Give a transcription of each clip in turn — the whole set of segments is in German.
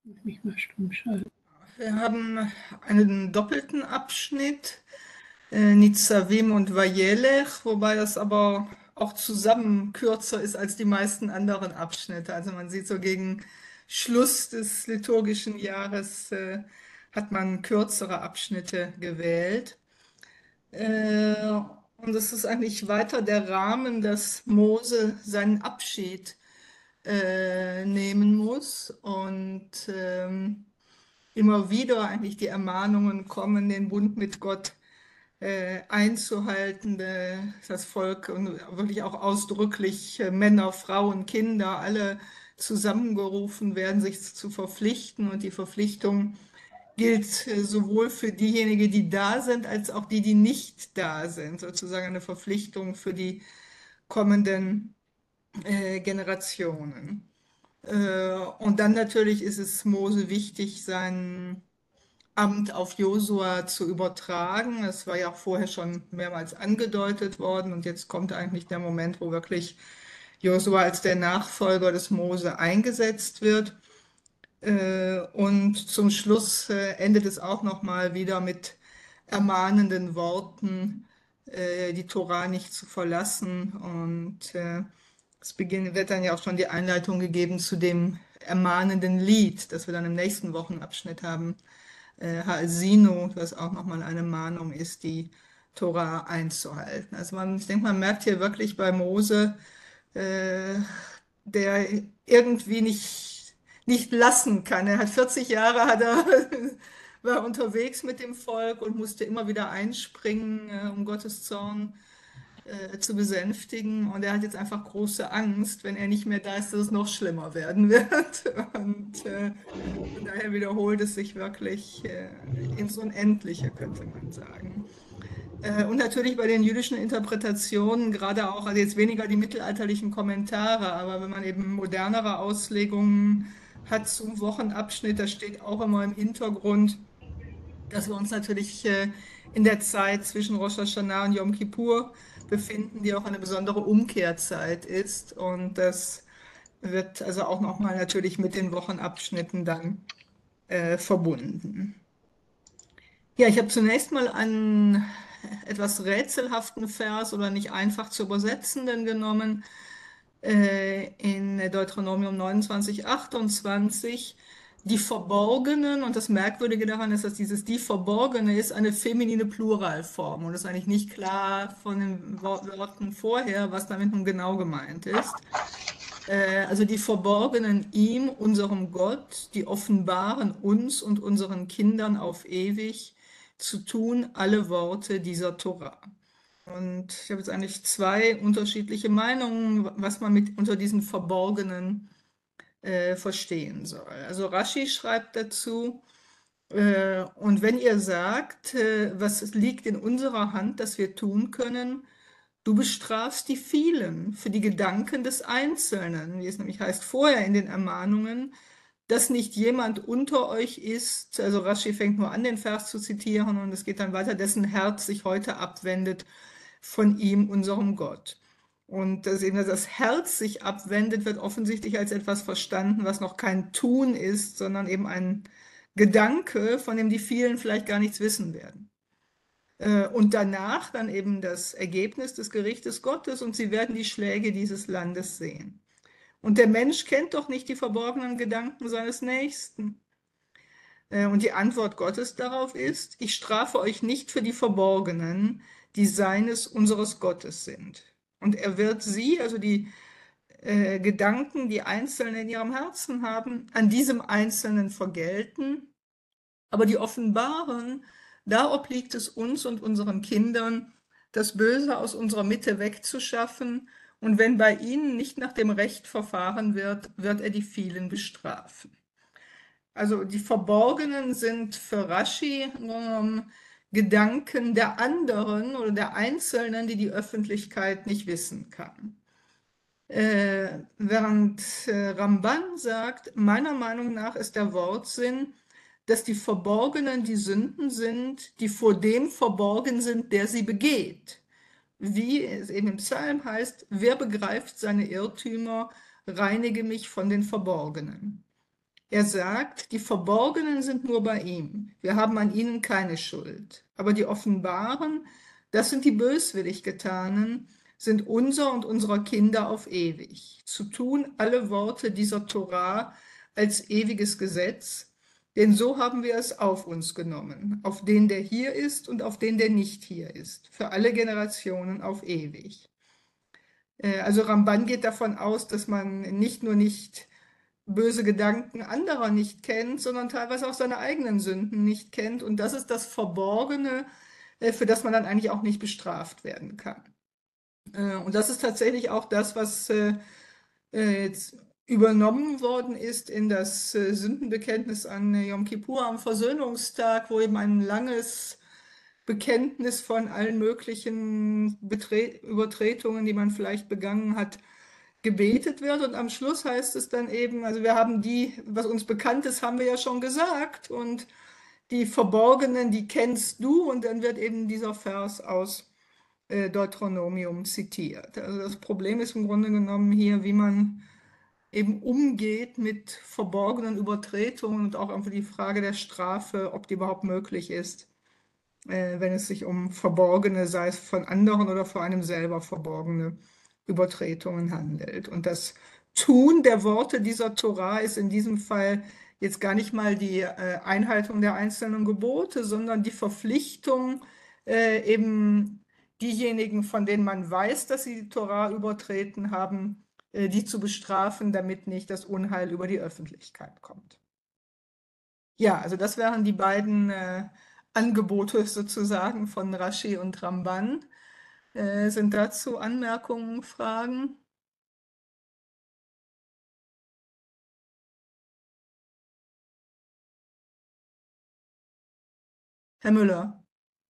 Mich mal stumm schalten. Wir haben einen doppelten Abschnitt, Nitzavim und Vayelech, wobei das aber auch zusammen kürzer ist als die meisten anderen Abschnitte. Also man sieht so gegen Schluss des liturgischen Jahres hat man kürzere Abschnitte gewählt. Äh, und es ist eigentlich weiter der Rahmen, dass Mose seinen Abschied nehmen muss und immer wieder eigentlich die Ermahnungen kommen, den Bund mit Gott einzuhalten, das Volk und wirklich auch ausdrücklich Männer, Frauen, Kinder, alle zusammengerufen werden, sich zu verpflichten. Und die Verpflichtung gilt sowohl für diejenigen, die da sind, als auch die, die nicht da sind. Sozusagen eine Verpflichtung für die kommenden Generationen. Und dann natürlich ist es Mose wichtig, sein Amt auf Josua zu übertragen. Es war ja auch vorher schon mehrmals angedeutet worden und jetzt kommt eigentlich der Moment, wo wirklich Josua als der Nachfolger des Mose eingesetzt wird. Und zum Schluss endet es auch noch mal wieder mit ermahnenden Worten, die Tora nicht zu verlassen. Und wird dann ja auch schon die Einleitung gegeben zu dem ermahnenden Lied, das wir dann im nächsten Wochenabschnitt haben, Ha'azinu, was auch nochmal eine Mahnung ist, die Tora einzuhalten. Also ich denke, man merkt hier wirklich bei Mose, äh, der irgendwie nicht lassen kann. Er hat 40 Jahre, war unterwegs mit dem Volk und musste immer wieder einspringen, um Gottes Zorn zu besänftigen. Und er hat jetzt einfach große Angst, wenn er nicht mehr da ist, dass es noch schlimmer werden wird. Und von daher wiederholt es sich wirklich ins Unendliche, könnte man sagen. Und natürlich bei den jüdischen Interpretationen, gerade auch, also jetzt weniger die mittelalterlichen Kommentare, aber wenn man eben modernere Auslegungen hat zum Wochenabschnitt, da steht auch immer im Hintergrund, dass wir uns natürlich in der Zeit zwischen Rosh Hashanah und Yom Kippur befinden, die auch eine besondere Umkehrzeit ist. Und das wird also auch nochmal natürlich mit den Wochenabschnitten dann verbunden. Ja, ich habe zunächst mal einen etwas rätselhaften Vers oder nicht einfach zu übersetzenden genommen, in Deuteronomium 29, 28. Die Verborgenen, und das Merkwürdige daran ist, dass dieses die Verborgene ist eine feminine Pluralform und es ist eigentlich nicht klar von den Worten vorher, was damit nun genau gemeint ist. Also die Verborgenen ihm, unserem Gott, die offenbaren uns und unseren Kindern auf ewig zu tun alle Worte dieser Tora. Und ich habe jetzt eigentlich zwei unterschiedliche Meinungen, was man mit unter diesen Verborgenen verstehen soll. Also Rashi schreibt dazu, und wenn ihr sagt, was liegt in unserer Hand, das wir tun können, du bestrafst die vielen für die Gedanken des Einzelnen, wie es nämlich heißt vorher in den Ermahnungen, dass nicht jemand unter euch ist, also Rashi fängt nur an, den Vers zu zitieren und es geht dann weiter, dessen Herz sich heute abwendet von ihm, unserem Gott. Und dass eben das Herz sich abwendet, wird offensichtlich als etwas verstanden, was noch kein Tun ist, sondern eben ein Gedanke, von dem die vielen vielleicht gar nichts wissen werden. Und danach dann eben das Ergebnis des Gerichtes Gottes und sie werden die Schläge dieses Landes sehen. Und der Mensch kennt doch nicht die verborgenen Gedanken seines Nächsten. Und die Antwort Gottes darauf ist, ich strafe euch nicht für die Verborgenen, die seines, unseres Gottes sind. Und er wird sie, also die Gedanken, die Einzelne in ihrem Herzen haben, an diesem Einzelnen vergelten. Aber die offenbaren, da obliegt es uns und unseren Kindern, das Böse aus unserer Mitte wegzuschaffen. Und wenn bei ihnen nicht nach dem Recht verfahren wird, wird er die vielen bestrafen. Also die Verborgenen sind für Rashi Gedanken der anderen oder der Einzelnen, die die Öffentlichkeit nicht wissen kann. Während Ramban sagt, meiner Meinung nach ist der Wortsinn, dass die Verborgenen die Sünden sind, die vor dem verborgen sind, der sie begeht. Wie es eben im Psalm heißt, wer begreift seine Irrtümer, reinige mich von den Verborgenen. Er sagt, die Verborgenen sind nur bei ihm. Wir haben an ihnen keine Schuld. Aber die Offenbaren, das sind die böswillig getanen, sind unser und unserer Kinder auf ewig. Zu tun alle Worte dieser Torah als ewiges Gesetz, denn so haben wir es auf uns genommen, auf den, der hier ist und auf den, der nicht hier ist, für alle Generationen auf ewig. Also Ramban geht davon aus, dass man nicht nur nicht böse Gedanken anderer nicht kennt, sondern teilweise auch seine eigenen Sünden nicht kennt. Und das ist das Verborgene, für das man dann eigentlich auch nicht bestraft werden kann. Und das ist tatsächlich auch das, was jetzt übernommen worden ist in das Sündenbekenntnis an Yom Kippur am Versöhnungstag, wo eben ein langes Bekenntnis von allen möglichen Übertretungen, die man vielleicht begangen hat, gebetet wird. Und am Schluss heißt es dann eben, also wir haben die, was uns bekannt ist, haben wir ja schon gesagt. Und die Verborgenen, die kennst du. Und dann wird eben dieser Vers aus Deuteronomium zitiert. Also das Problem ist im Grunde genommen hier, wie man eben umgeht mit verborgenen Übertretungen und auch einfach die Frage der Strafe, ob die überhaupt möglich ist, wenn es sich um verborgene, sei es von anderen oder vor einem selber verborgene Übertretungen handelt. Und das Tun der Worte dieser Torah ist in diesem Fall jetzt gar nicht mal die Einhaltung der einzelnen Gebote, sondern die Verpflichtung, eben diejenigen, von denen man weiß, dass sie die Torah übertreten haben, die zu bestrafen, damit nicht das Unheil über die Öffentlichkeit kommt. Ja, also das wären die beiden Angebote sozusagen von Rashi und Ramban. Sind dazu Anmerkungen, Fragen? Herr Müller.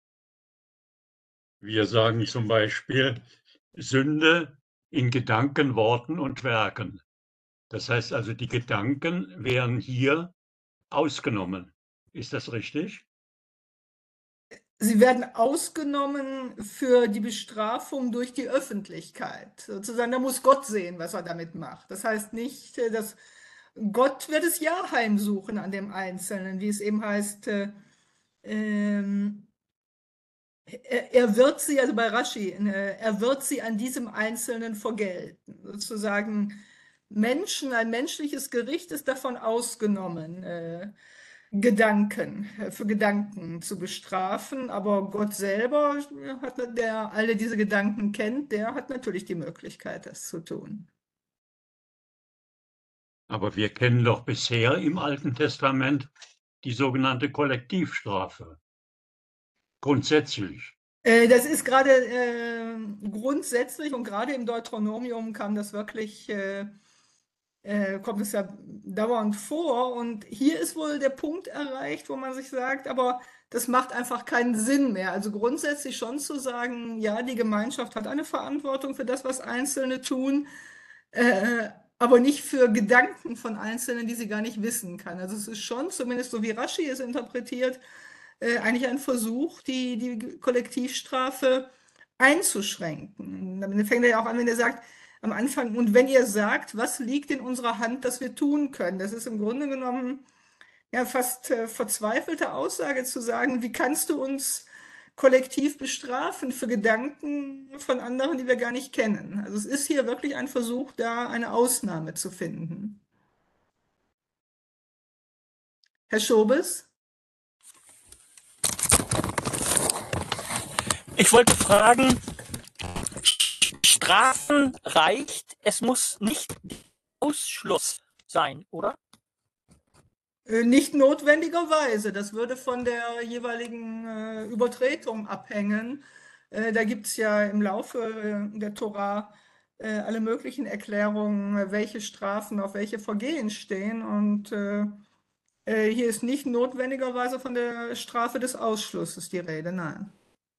Wir sagen zum Beispiel Sünde in Gedanken, Worten und Werken. Das heißt also, die Gedanken wären hier ausgenommen. Ist das richtig? Sie werden ausgenommen für die Bestrafung durch die Öffentlichkeit. Sozusagen, da muss Gott sehen, was er damit macht. Das heißt nicht, dass Gott wird es ja heimsuchen an dem Einzelnen, wie es eben heißt, er wird sie, also bei Rashi, er wird sie an diesem Einzelnen vergelten. Sozusagen Menschen, ein menschliches Gericht ist davon ausgenommen, für Gedanken zu bestrafen, aber Gott selber der alle diese Gedanken kennt, der hat natürlich die Möglichkeit, das zu tun. Aber wir kennen doch bisher im Alten Testament die sogenannte Kollektivstrafe. Grundsätzlich. Das ist gerade grundsätzlich und gerade im Deuteronomium kam das wirklich kommt es ja dauernd vor. Und hier ist wohl der Punkt erreicht, wo man sich sagt, aber das macht einfach keinen Sinn mehr. Also grundsätzlich schon zu sagen, ja, die Gemeinschaft hat eine Verantwortung für das, was Einzelne tun, aber nicht für Gedanken von Einzelnen, die sie gar nicht wissen kann. Also es ist schon, zumindest so wie Rashi es interpretiert, eigentlich ein Versuch, die Kollektivstrafe einzuschränken. Dann fängt er ja auch an, wenn er sagt, am Anfang, und wenn ihr sagt, was liegt in unserer Hand, das wir tun können, das ist im Grunde genommen ja fast verzweifelte Aussage zu sagen, wie kannst du uns kollektiv bestrafen für Gedanken von anderen, die wir gar nicht kennen. Also es ist hier wirklich ein Versuch, da eine Ausnahme zu finden. Herr Schobes? Ich wollte fragen, Strafen reicht, es muss nicht Ausschluss sein, oder? Nicht notwendigerweise. Das würde von der jeweiligen Übertretung abhängen. Da gibt es ja im Laufe der Tora alle möglichen Erklärungen, welche Strafen auf welche Vergehen stehen. Und hier ist nicht notwendigerweise von der Strafe des Ausschlusses die Rede, nein.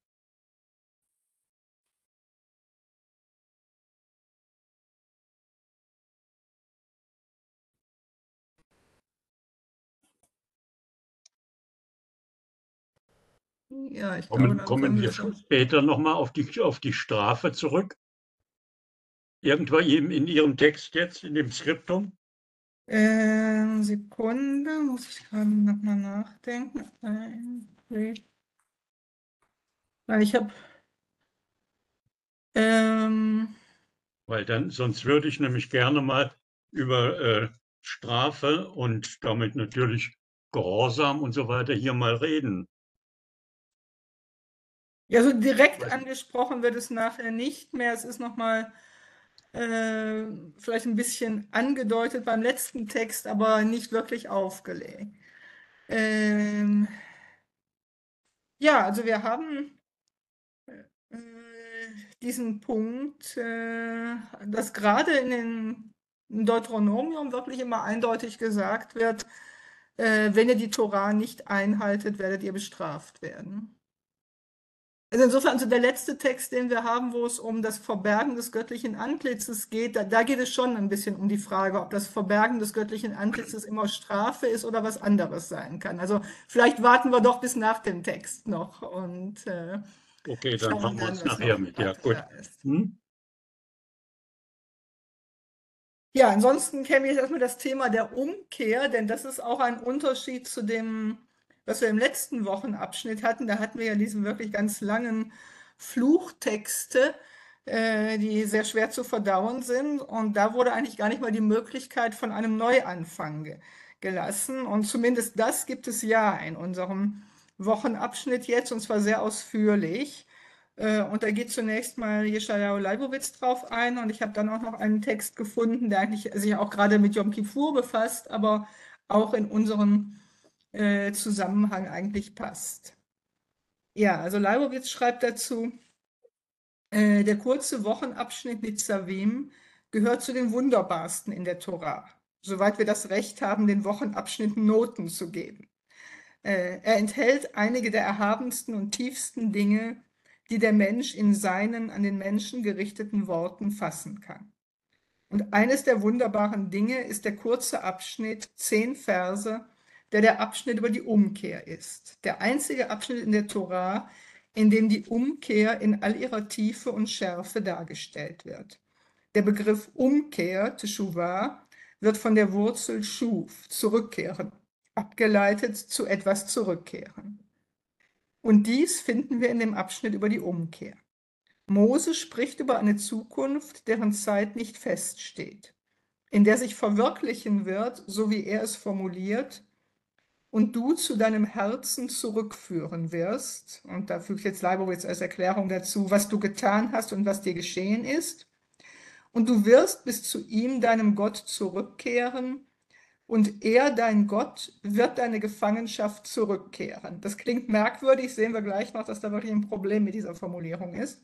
Ja, ich glaube, dann Kommen können wir wir so. später nochmal auf die Strafe zurück? Irgendwo in Ihrem Text jetzt, in dem Skriptum? Sekunde, muss ich gerade nochmal nachdenken. Weil ich habe, Weil dann, sonst würde ich nämlich gerne mal über Strafe und damit natürlich Gehorsam und so weiter hier mal reden. ja, so direkt Weiß nicht. angesprochen wird es nachher nicht mehr. Es ist nochmal vielleicht ein bisschen angedeutet beim letzten Text, aber nicht wirklich aufgelegt. Ja, also wir haben diesen Punkt, dass gerade im Deuteronomium wirklich immer eindeutig gesagt wird, wenn ihr die Tora nicht einhaltet, werdet ihr bestraft werden. Also insofern, also der letzte Text, den wir haben, wo es um das Verbergen des göttlichen Antlitzes geht, da geht es schon ein bisschen um die Frage, ob das Verbergen des göttlichen Antlitzes immer Strafe ist oder was anderes sein kann. Also vielleicht warten wir doch bis nach dem Text noch und Okay, dann schauen machen wir dann, uns was nachher noch mit. Ja, weiter gut. da ist. Hm? Ja, ansonsten käme jetzt erstmal das Thema der Umkehr, denn das ist auch ein Unterschied zu dem, was wir im letzten Wochenabschnitt hatten. Da hatten wir ja diese wirklich ganz langen Fluchtexte, die sehr schwer zu verdauen sind. Und da wurde eigentlich gar nicht mal die Möglichkeit von einem Neuanfang gelassen. Und zumindest das gibt es ja in unserem Wochenabschnitt jetzt, und zwar sehr ausführlich. Und da geht zunächst mal Jeschajahu Leibowitz drauf ein und ich habe dann auch noch einen Text gefunden, der eigentlich sich auch gerade mit Yom Kippur befasst, aber auch in unseren Zusammenhang eigentlich passt. Ja, also Leibowitz schreibt dazu, der kurze Wochenabschnitt Nitzavim gehört zu den wunderbarsten in der Tora, soweit wir das Recht haben, den Wochenabschnitten Noten zu geben. Er enthält einige der erhabensten und tiefsten Dinge, die der Mensch in seinen an den Menschen gerichteten Worten fassen kann. Und eines der wunderbaren Dinge ist der kurze Abschnitt, 10 Verse, der Abschnitt über die Umkehr ist. Der einzige Abschnitt in der Tora, in dem die Umkehr in all ihrer Tiefe und Schärfe dargestellt wird. Der Begriff Umkehr, Teshuvah, wird von der Wurzel Shuv, zurückkehren, abgeleitet zu etwas zurückkehren. Und dies finden wir in dem Abschnitt über die Umkehr. Mose spricht über eine Zukunft, deren Zeit nicht feststeht, in der sich verwirklichen wird, so wie er es formuliert, und du zu deinem Herzen zurückführen wirst. Und da fügt jetzt Leibowitz als Erklärung dazu, was du getan hast und was dir geschehen ist. Und du wirst bis zu ihm, deinem Gott, zurückkehren, und er, dein Gott, wird deine Gefangenschaft zurückkehren. Das klingt merkwürdig, sehen wir gleich noch, dass da wirklich ein Problem mit dieser Formulierung ist.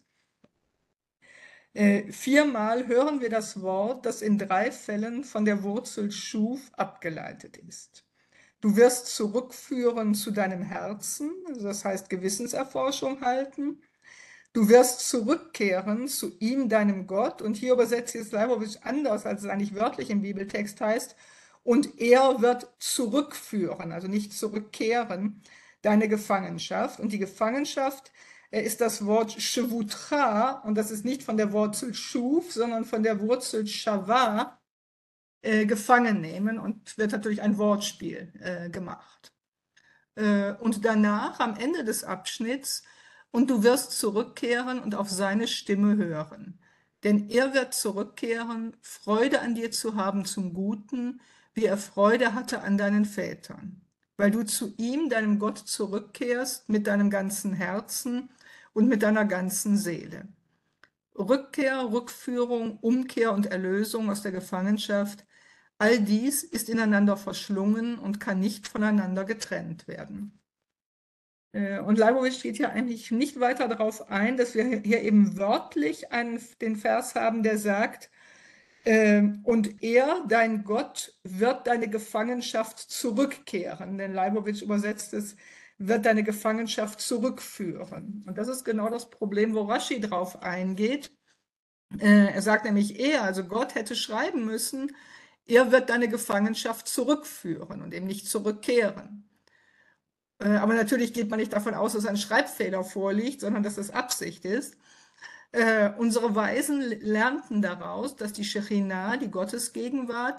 4-mal hören wir das Wort, das in 3 Fällen von der Wurzel Shuv abgeleitet ist. Du wirst zurückführen zu deinem Herzen, also das heißt Gewissenserforschung halten. Du wirst zurückkehren zu ihm, deinem Gott. Und hier übersetzt jetzt Leibowitz anders, als es eigentlich wörtlich im Bibeltext heißt. Und er wird zurückführen, also nicht zurückkehren, deine Gefangenschaft. Und die Gefangenschaft ist das Wort Shevutra, und das ist nicht von der Wurzel Shuv, sondern von der Wurzel Shava, gefangen nehmen, und wird natürlich ein Wortspiel gemacht. Und danach, am Ende des Abschnitts, und du wirst zurückkehren und auf seine Stimme hören. Denn er wird zurückkehren, Freude an dir zu haben zum Guten, wie er Freude hatte an deinen Vätern. Weil du zu ihm, deinem Gott, zurückkehrst mit deinem ganzen Herzen und mit deiner ganzen Seele. Rückkehr, Rückführung, Umkehr und Erlösung aus der Gefangenschaft, all dies ist ineinander verschlungen und kann nicht voneinander getrennt werden. Und Leibowitz geht hier eigentlich nicht weiter darauf ein, dass wir hier eben wörtlich den Vers haben, der sagt, und er, dein Gott, wird deine Gefangenschaft zurückkehren. Denn Leibowitz übersetzt es, wird deine Gefangenschaft zurückführen. Und das ist genau das Problem, wo Rashi drauf eingeht. Er sagt nämlich also Gott hätte schreiben müssen, er wird deine Gefangenschaft zurückführen und eben nicht zurückkehren. Aber natürlich geht man nicht davon aus, dass ein Schreibfehler vorliegt, sondern dass das Absicht ist. Unsere Weisen lernten daraus, dass die Shechinah, die Gottesgegenwart,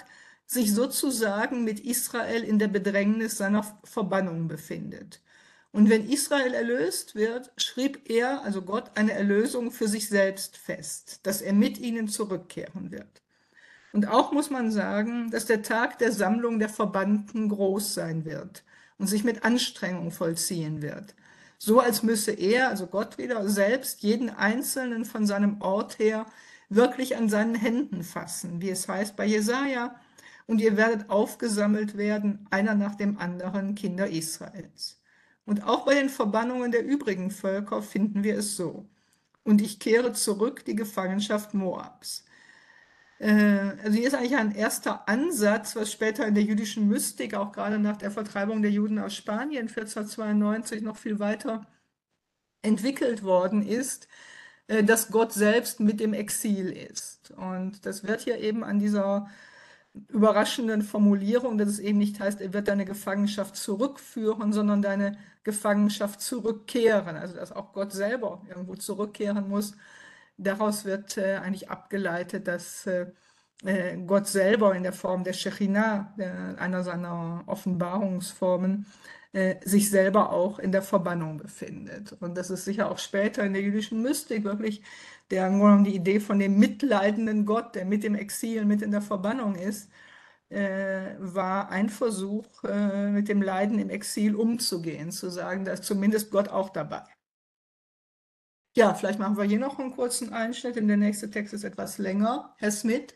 sich sozusagen mit Israel in der Bedrängnis seiner Verbannung befindet. Und wenn Israel erlöst wird, schrieb er, also Gott, eine Erlösung für sich selbst fest, dass er mit ihnen zurückkehren wird. Und auch muss man sagen, dass der Tag der Sammlung der Verbannten groß sein wird und sich mit Anstrengung vollziehen wird. So als müsse er, also Gott wieder, selbst jeden Einzelnen von seinem Ort her wirklich an seinen Händen fassen, wie es heißt bei Jesaja, und ihr werdet aufgesammelt werden, einer nach dem anderen, Kinder Israels. Und auch bei den Verbannungen der übrigen Völker finden wir es so. Und ich kehre zurück die Gefangenschaft Moabs. Also hier ist eigentlich ein erster Ansatz, was später in der jüdischen Mystik, auch gerade nach der Vertreibung der Juden aus Spanien 1492 noch viel weiter entwickelt worden ist, dass Gott selbst mit dem Exil ist. Und das wird hier eben an dieser überraschenden Formulierung, dass es eben nicht heißt, er wird deine Gefangenschaft zurückführen, sondern deine Gefangenschaft zurückkehren. Also dass auch Gott selber irgendwo zurückkehren muss. Daraus wird eigentlich abgeleitet, dass Gott selber in der Form der Shechinah, einer seiner Offenbarungsformen, sich selber auch in der Verbannung befindet. Und das ist sicher auch später in der jüdischen Mystik wirklich die Idee von dem mitleidenden Gott, der mit dem Exil, mit in der Verbannung ist, war ein Versuch, mit dem Leiden im Exil umzugehen, zu sagen, da ist zumindest Gott auch dabei. Ja, vielleicht machen wir hier noch einen kurzen Einschnitt, denn der nächste Text ist etwas länger. Herr Smith?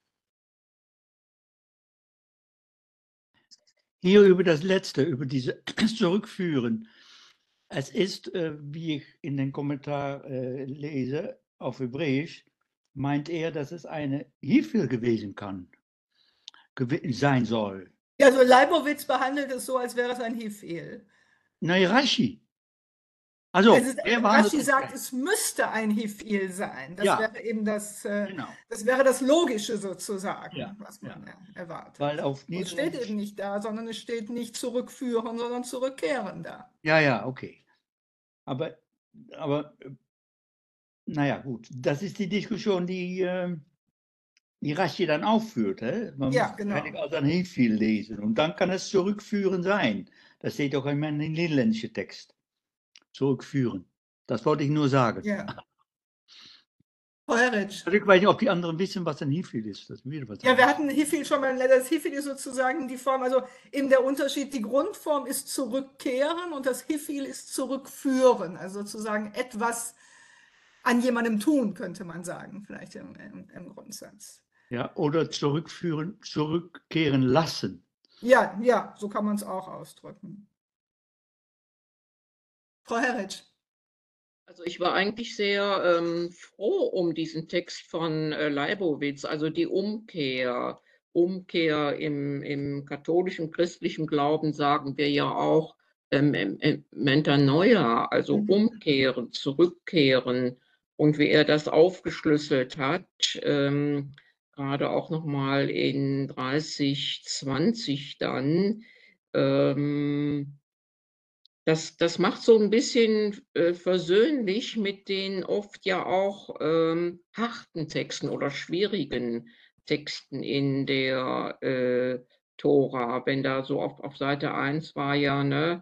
Hier über das Letzte, über diese Zurückführen. Es ist, wie ich in den Kommentar lese, auf Hebräisch, meint er, dass es eine Hifil gewesen sein soll. Ja, also Leibowitz behandelt es so, als wäre es ein Hifil. Nein, Rashi. Also, Rashi sagt, es müsste ein Hifil sein. Das Ja. wäre eben Genau. das wäre das Logische sozusagen, Ja, was man erwartet. Weil auf Es steht eben nicht da, sondern es steht nicht zurückführen, sondern zurückkehren da. Ja, okay. Aber naja, gut. Das ist die Diskussion, die Rashi dann aufführt. Man Ja, muss genau. wahrscheinlich auch dann Hifil lesen. Und dann kann es zurückführen sein. Das steht auch in meinem niederländischen Text. Zurückführen. Das wollte ich nur sagen. Ja. Frau Herritsch. Also ich weiß nicht, ob die anderen wissen, was ein Hifil ist. Das wieder was Ja, wir hatten Hifil schon mal. Das Hifil ist sozusagen die Form, also eben der Unterschied, die Grundform ist zurückkehren und das Hifil ist zurückführen. Also sozusagen etwas an jemandem tun, könnte man sagen, vielleicht im Grundsatz. Ja, oder zurückführen, zurückkehren lassen. Ja, so kann man es auch ausdrücken. Frau Herritsch. Also ich war eigentlich sehr froh um diesen Text von Leibowitz, also die Umkehr. Umkehr im katholischen, christlichen Glauben sagen wir ja auch Metanoia, also umkehren, zurückkehren. Und wie er das aufgeschlüsselt hat, gerade auch nochmal in 3020 dann, das macht so ein bisschen versöhnlich mit den oft ja auch harten Texten oder schwierigen Texten in der Tora. Wenn da so auf Seite 1 war ja, ne,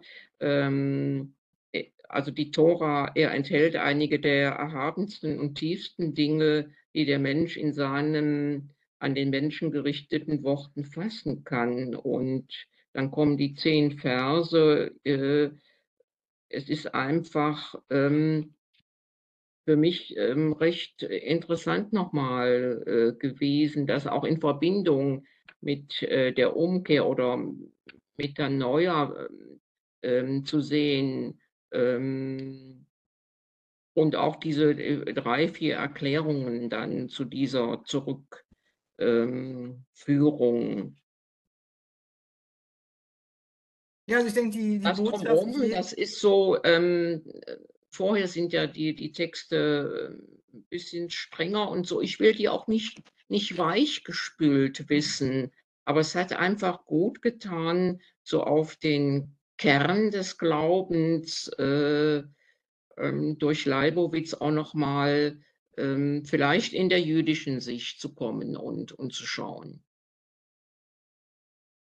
also die Tora, er enthält einige der erhabensten und tiefsten Dinge, die der Mensch in seinen an den Menschen gerichteten Worten fassen kann. Und dann kommen die 10 Verse, es ist einfach für mich recht interessant nochmal gewesen, das auch in Verbindung mit der Umkehr oder mit der Neuer zu sehen. Und auch diese 3, 4 Erklärungen dann zu dieser Zurückführung. Ja, also ich denke, die Das Botschaft drumherum, das ist so, vorher sind ja die Texte ein bisschen strenger und so. Ich will die auch nicht weichgespült wissen, aber es hat einfach gut getan, so auf den Kern des Glaubens durch Leibowitz auch noch mal vielleicht in der jüdischen Sicht zu kommen und zu schauen.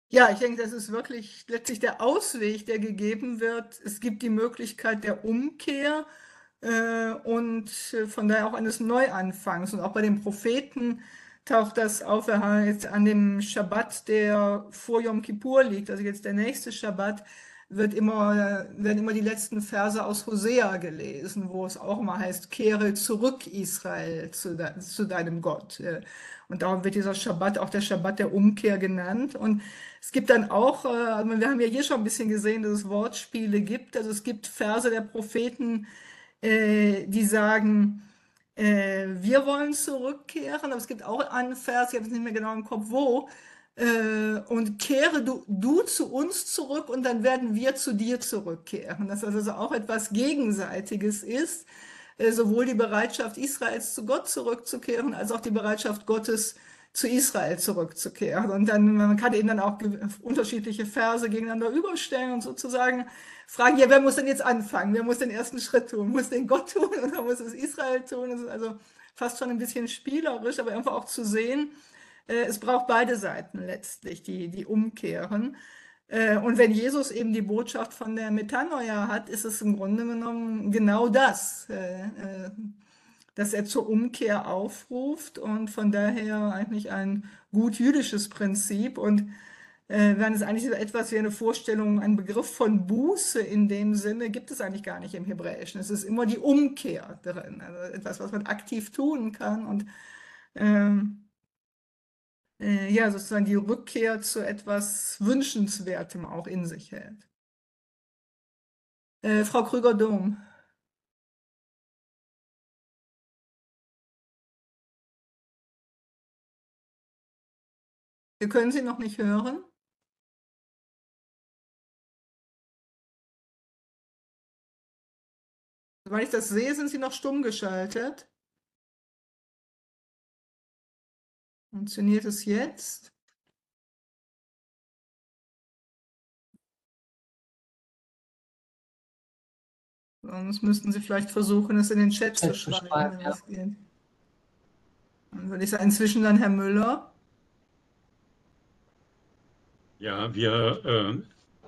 Ja, ich denke, das ist wirklich letztlich der Ausweg, der gegeben wird. Es gibt die Möglichkeit der Umkehr und von daher auch eines Neuanfangs. Und auch bei den Propheten taucht das auf. Wir haben jetzt an dem Schabbat, der vor Yom Kippur liegt, also jetzt der nächste Schabbat, werden immer die letzten Verse aus Hosea gelesen, wo es auch immer heißt, kehre zurück, Israel, zu deinem Gott. Und darum wird dieser Schabbat auch der Schabbat der Umkehr genannt. Und es gibt dann auch, also wir haben ja hier schon ein bisschen gesehen, dass es Wortspiele gibt. Also es gibt Verse der Propheten, die sagen, wir wollen zurückkehren, aber es gibt auch einen Vers, ich habe es nicht mehr genau im Kopf, wo, und kehre du zu uns zurück und dann werden wir zu dir zurückkehren. Dass das also auch etwas Gegenseitiges ist, sowohl die Bereitschaft Israels zu Gott zurückzukehren, als auch die Bereitschaft Gottes zu Israel zurückzukehren. Und dann, man kann eben dann auch unterschiedliche Verse gegeneinander überstellen und sozusagen fragen, ja, wer muss denn jetzt anfangen? Wer muss den ersten Schritt tun? Muss den Gott tun oder muss es Israel tun? Das ist also fast schon ein bisschen spielerisch, aber einfach auch zu sehen, es braucht beide Seiten letztlich, die umkehren. Und wenn Jesus eben die Botschaft von der Metanoia hat, ist es im Grunde genommen genau das, dass er zur Umkehr aufruft und von daher eigentlich ein gut jüdisches Prinzip. Und während es eigentlich so etwas wie eine Vorstellung, ein Begriff von Buße in dem Sinne gibt es eigentlich gar nicht im Hebräischen. Es ist immer die Umkehr drin, also etwas, was man aktiv tun kann und ja, sozusagen die Rückkehr zu etwas Wünschenswertem auch in sich hält. Frau Krüger-Dom. Wir können Sie noch nicht hören. Soweit ich das sehe, sind Sie noch stumm geschaltet. Funktioniert es jetzt? Sonst müssten Sie vielleicht versuchen, es in den Chat zu schreiben, wenn das geht. Dann würde ich sagen, inzwischen dann Herr Müller. Ja, wir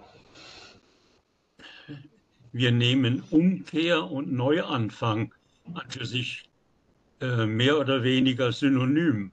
nehmen Umkehr und Neuanfang an für sich mehr oder weniger synonym.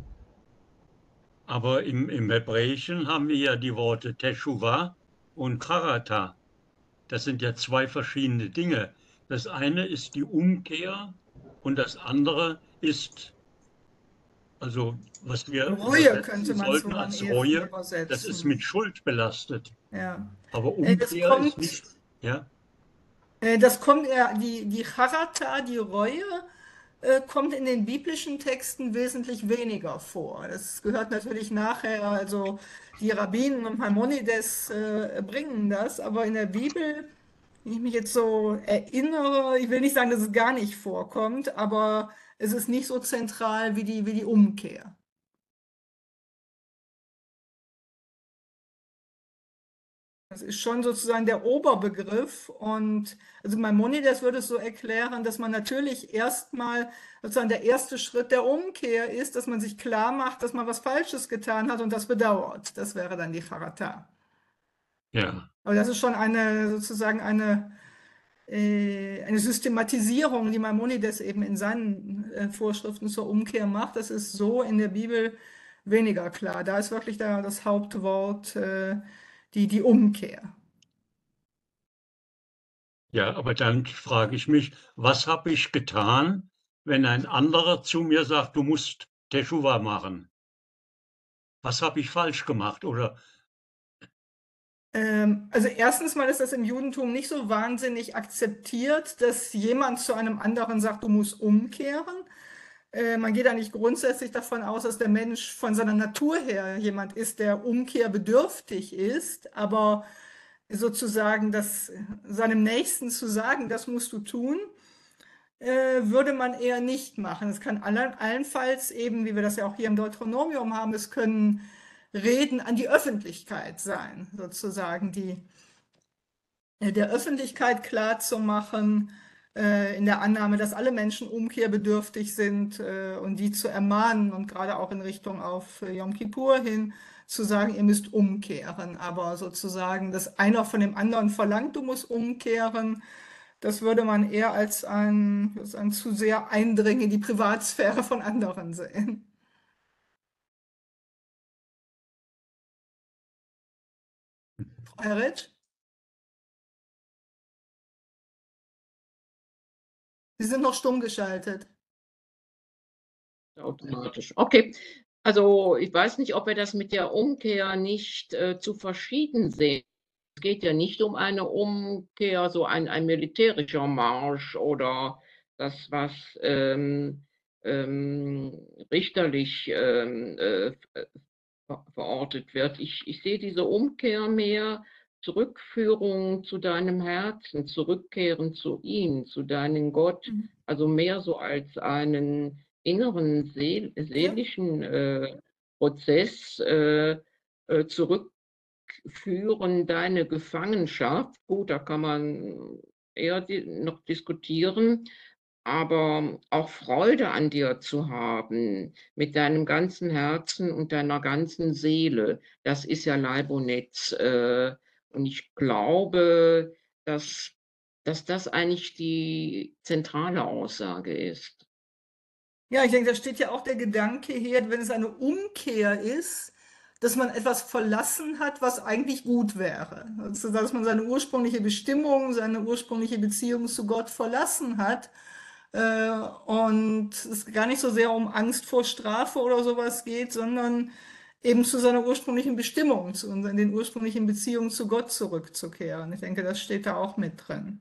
Aber im Hebräischen haben wir ja die Worte Teshuvah und Charata. Das sind ja zwei verschiedene Dinge. Das eine ist die Umkehr und das andere ist, also was wir Reue könnte man sollten so am als ehesten Reue, übersetzen. das ist mit Schuld belastet. Ja. Aber Umkehr ist nicht, ja. Das kommt, die Charata, die Reue, kommt in den biblischen Texten wesentlich weniger vor. Das gehört natürlich nachher, also die Rabbinen und Maimonides bringen das, aber in der Bibel, wenn ich mich jetzt so erinnere, ich will nicht sagen, dass es gar nicht vorkommt, aber es ist nicht so zentral wie die Umkehr. Das ist schon sozusagen der Oberbegriff und also Maimonides würde es so erklären, dass man natürlich erstmal sozusagen der erste Schritt der Umkehr ist, dass man sich klar macht, dass man was Falsches getan hat und das bedauert. Das wäre dann die Charata. Ja. Aber das ist schon sozusagen eine Systematisierung, die Maimonides eben in seinen Vorschriften zur Umkehr macht. Das ist so in der Bibel weniger klar. Da ist wirklich das Hauptwort die Umkehr. Ja, aber dann frage ich mich, was habe ich getan, wenn ein anderer zu mir sagt, du musst Teshuvah machen? Was habe ich falsch gemacht? Oder also erstens mal ist das im Judentum nicht so wahnsinnig akzeptiert, dass jemand zu einem anderen sagt, du musst umkehren. Man geht eigentlich grundsätzlich davon aus, dass der Mensch von seiner Natur her jemand ist, der umkehrbedürftig ist, aber sozusagen seinem Nächsten zu sagen, das musst du tun, würde man eher nicht machen. Es kann allenfalls eben, wie wir das ja auch hier im Deuteronomium haben, es können Reden an die Öffentlichkeit sein, sozusagen der Öffentlichkeit klarzumachen, in der Annahme, dass alle Menschen umkehrbedürftig sind und die zu ermahnen und gerade auch in Richtung auf Yom Kippur hin zu sagen, ihr müsst umkehren. Aber sozusagen, dass einer von dem anderen verlangt, du musst umkehren, das würde man eher als ein zu sehr Eindringen in die Privatsphäre von anderen sehen. Frau Herritsch? Sie sind noch stumm geschaltet. Automatisch. Okay. Also ich weiß nicht, ob wir das mit der Umkehr nicht zu verschieden sehen. Es geht ja nicht um eine Umkehr, so ein militärischer Marsch oder das, was richterlich verortet wird. Ich sehe diese Umkehr mehr Zurückführung zu deinem Herzen, Zurückkehren zu ihm, zu deinem Gott, also mehr so als einen inneren seelischen Prozess, zurückführen deine Gefangenschaft. Gut, da kann man eher noch diskutieren, aber auch Freude an dir zu haben, mit deinem ganzen Herzen und deiner ganzen Seele, das ist ja Leib und Netz. Und ich glaube, dass das eigentlich die zentrale Aussage ist. Ja, ich denke, da steht ja auch der Gedanke hier, wenn es eine Umkehr ist, dass man etwas verlassen hat, was eigentlich gut wäre. Also, dass man seine ursprüngliche Bestimmung, seine ursprüngliche Beziehung zu Gott verlassen hat. Und es gar nicht so sehr um Angst vor Strafe oder sowas geht, sondern eben zu seiner ursprünglichen Bestimmung, zu den ursprünglichen Beziehungen zu Gott zurückzukehren. Ich denke, das steht da auch mit drin.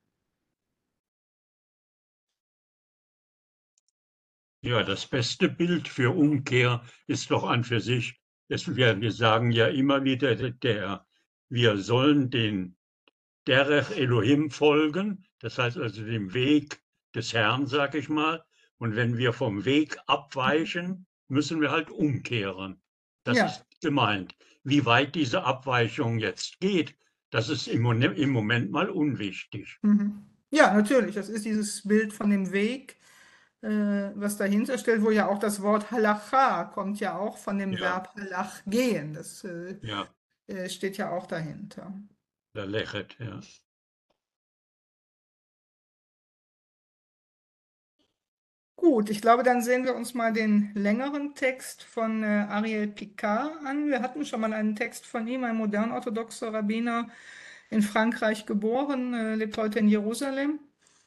Ja, das beste Bild für Umkehr ist doch an für sich, wir sagen ja immer wieder, wir sollen den Derech Elohim folgen, das heißt also dem Weg des Herrn, sag ich mal. Und wenn wir vom Weg abweichen, müssen wir halt umkehren. Das Ja. ist gemeint. Wie weit diese Abweichung jetzt geht, das ist im Moment mal unwichtig. Ja, natürlich. Das ist dieses Bild von dem Weg, was dahinter steht, wo ja auch das Wort Halacha kommt ja auch von dem Verb Halach, gehen. Das steht ja auch dahinter. Lechet, ja. Gut, ich glaube, dann sehen wir uns mal den längeren Text von Ariel Picard an. Wir hatten schon mal einen Text von ihm, ein modern-orthodoxer Rabbiner, in Frankreich geboren, lebt heute in Jerusalem.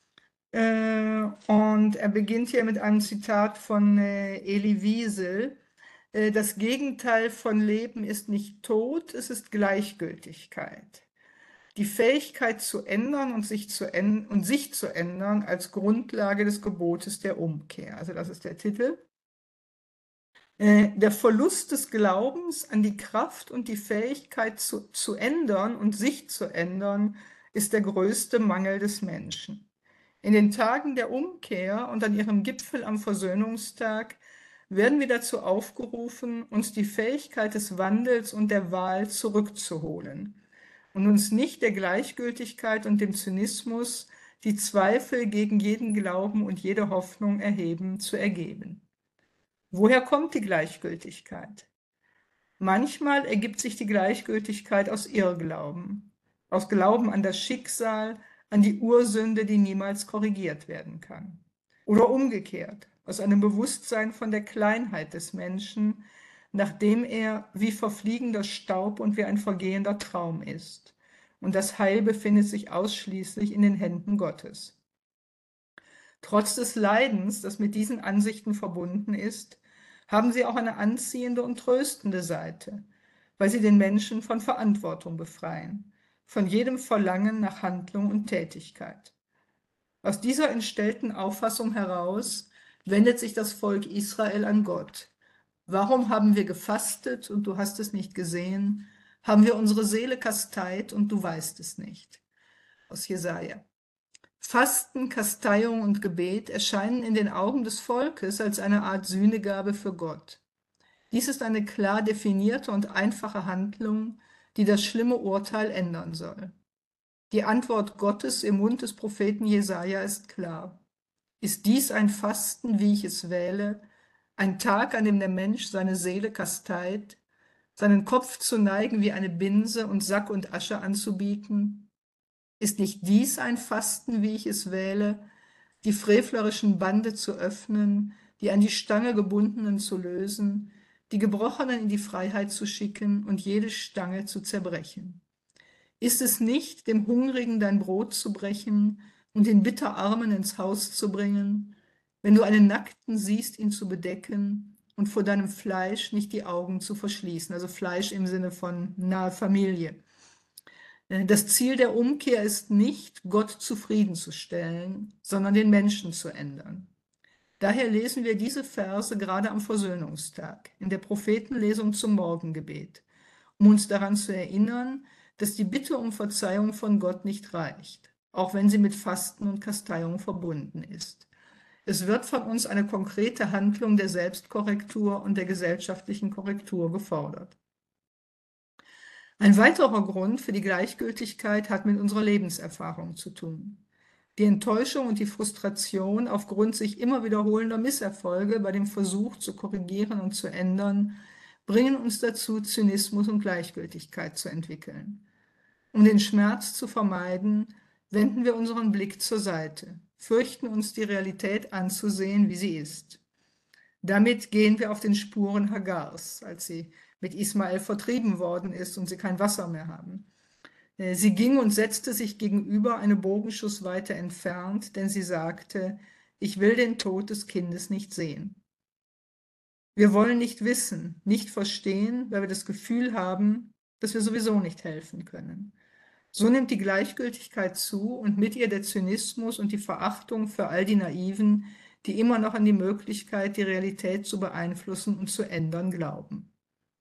Und er beginnt hier mit einem Zitat von Elie Wiesel. Das Gegenteil von Leben ist nicht Tod, es ist Gleichgültigkeit. Die Fähigkeit zu ändern und sich zu ändern als Grundlage des Gebotes der Umkehr. Also das ist der Titel. Der Verlust des Glaubens an die Kraft und die Fähigkeit zu ändern und sich zu ändern, ist der größte Mangel des Menschen. In den Tagen der Umkehr und an ihrem Gipfel am Versöhnungstag werden wir dazu aufgerufen, uns die Fähigkeit des Wandels und der Wahl zurückzuholen und uns nicht der Gleichgültigkeit und dem Zynismus, die Zweifel gegen jeden Glauben und jede Hoffnung erheben, zu ergeben. Woher kommt die Gleichgültigkeit? Manchmal ergibt sich die Gleichgültigkeit aus Irrglauben, aus Glauben an das Schicksal, an die Ursünde, die niemals korrigiert werden kann. Oder umgekehrt, aus einem Bewusstsein von der Kleinheit des Menschen, nachdem er wie verfliegender Staub und wie ein vergehender Traum ist. Und das Heil befindet sich ausschließlich in den Händen Gottes. Trotz des Leidens, das mit diesen Ansichten verbunden ist, haben sie auch eine anziehende und tröstende Seite, weil sie den Menschen von Verantwortung befreien, von jedem Verlangen nach Handlung und Tätigkeit. Aus dieser entstellten Auffassung heraus wendet sich das Volk Israel an Gott. Warum haben wir gefastet und du hast es nicht gesehen? Haben wir unsere Seele kasteit und du weißt es nicht? Aus Jesaja. Fasten, Kasteiung und Gebet erscheinen in den Augen des Volkes als eine Art Sühnegabe für Gott. Dies ist eine klar definierte und einfache Handlung, die das schlimme Urteil ändern soll. Die Antwort Gottes im Mund des Propheten Jesaja ist klar. Ist dies ein Fasten, wie ich es wähle, ein Tag, an dem der Mensch seine Seele kasteit? seinen Kopf zu neigen wie eine Binse und Sack und Asche anzubieten? Ist nicht dies ein Fasten, wie ich es wähle, die frevlerischen Bande zu öffnen, die an die Stange gebundenen zu lösen, die Gebrochenen in die Freiheit zu schicken und jede Stange zu zerbrechen? Ist es nicht, dem Hungrigen dein Brot zu brechen und den Bitterarmen ins Haus zu bringen, wenn du einen Nackten siehst, ihn zu bedecken und vor deinem Fleisch nicht die Augen zu verschließen? Also Fleisch im Sinne von nahe Familie. Das Ziel der Umkehr ist nicht, Gott zufriedenzustellen, sondern den Menschen zu ändern. Daher lesen wir diese Verse gerade am Versöhnungstag, in der Prophetenlesung zum Morgengebet, um uns daran zu erinnern, dass die Bitte um Verzeihung von Gott nicht reicht, auch wenn sie mit Fasten und Kasteiung verbunden ist. Es wird von uns eine konkrete Handlung der Selbstkorrektur und der gesellschaftlichen Korrektur gefordert. Ein weiterer Grund für die Gleichgültigkeit hat mit unserer Lebenserfahrung zu tun. Die Enttäuschung und die Frustration aufgrund sich immer wiederholender Misserfolge bei dem Versuch zu korrigieren und zu ändern, bringen uns dazu, Zynismus und Gleichgültigkeit zu entwickeln. Um den Schmerz zu vermeiden, wenden wir unseren Blick zur Seite, fürchten uns die Realität anzusehen, wie sie ist. Damit gehen wir auf den Spuren Hagars, als sie mit Ismael vertrieben worden ist und sie kein Wasser mehr haben. Sie ging und setzte sich gegenüber, eine Bogenschuss weiter entfernt, denn sie sagte, ich will den Tod des Kindes nicht sehen. Wir wollen nicht wissen, nicht verstehen, weil wir das Gefühl haben, dass wir sowieso nicht helfen können. So nimmt die Gleichgültigkeit zu und mit ihr der Zynismus und die Verachtung für all die Naiven, die immer noch an die Möglichkeit, die Realität zu beeinflussen und zu ändern, glauben.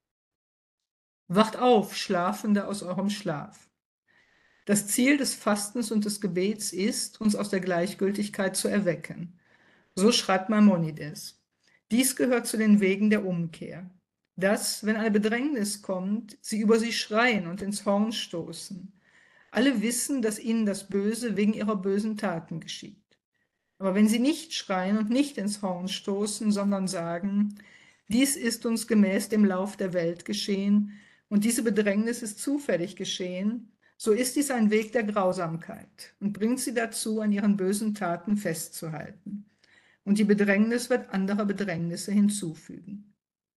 Wacht auf, Schlafende aus eurem Schlaf. Das Ziel des Fastens und des Gebets ist, uns aus der Gleichgültigkeit zu erwecken. So schreibt Maimonides. Dies gehört zu den Wegen der Umkehr. Dass, wenn eine Bedrängnis kommt, sie über sie schreien und ins Horn stoßen. Alle wissen, dass ihnen das Böse wegen ihrer bösen Taten geschieht. Aber wenn sie nicht schreien und nicht ins Horn stoßen, sondern sagen, dies ist uns gemäß dem Lauf der Welt geschehen und diese Bedrängnis ist zufällig geschehen, so ist dies ein Weg der Grausamkeit und bringt sie dazu, an ihren bösen Taten festzuhalten. Und die Bedrängnis wird andere Bedrängnisse hinzufügen.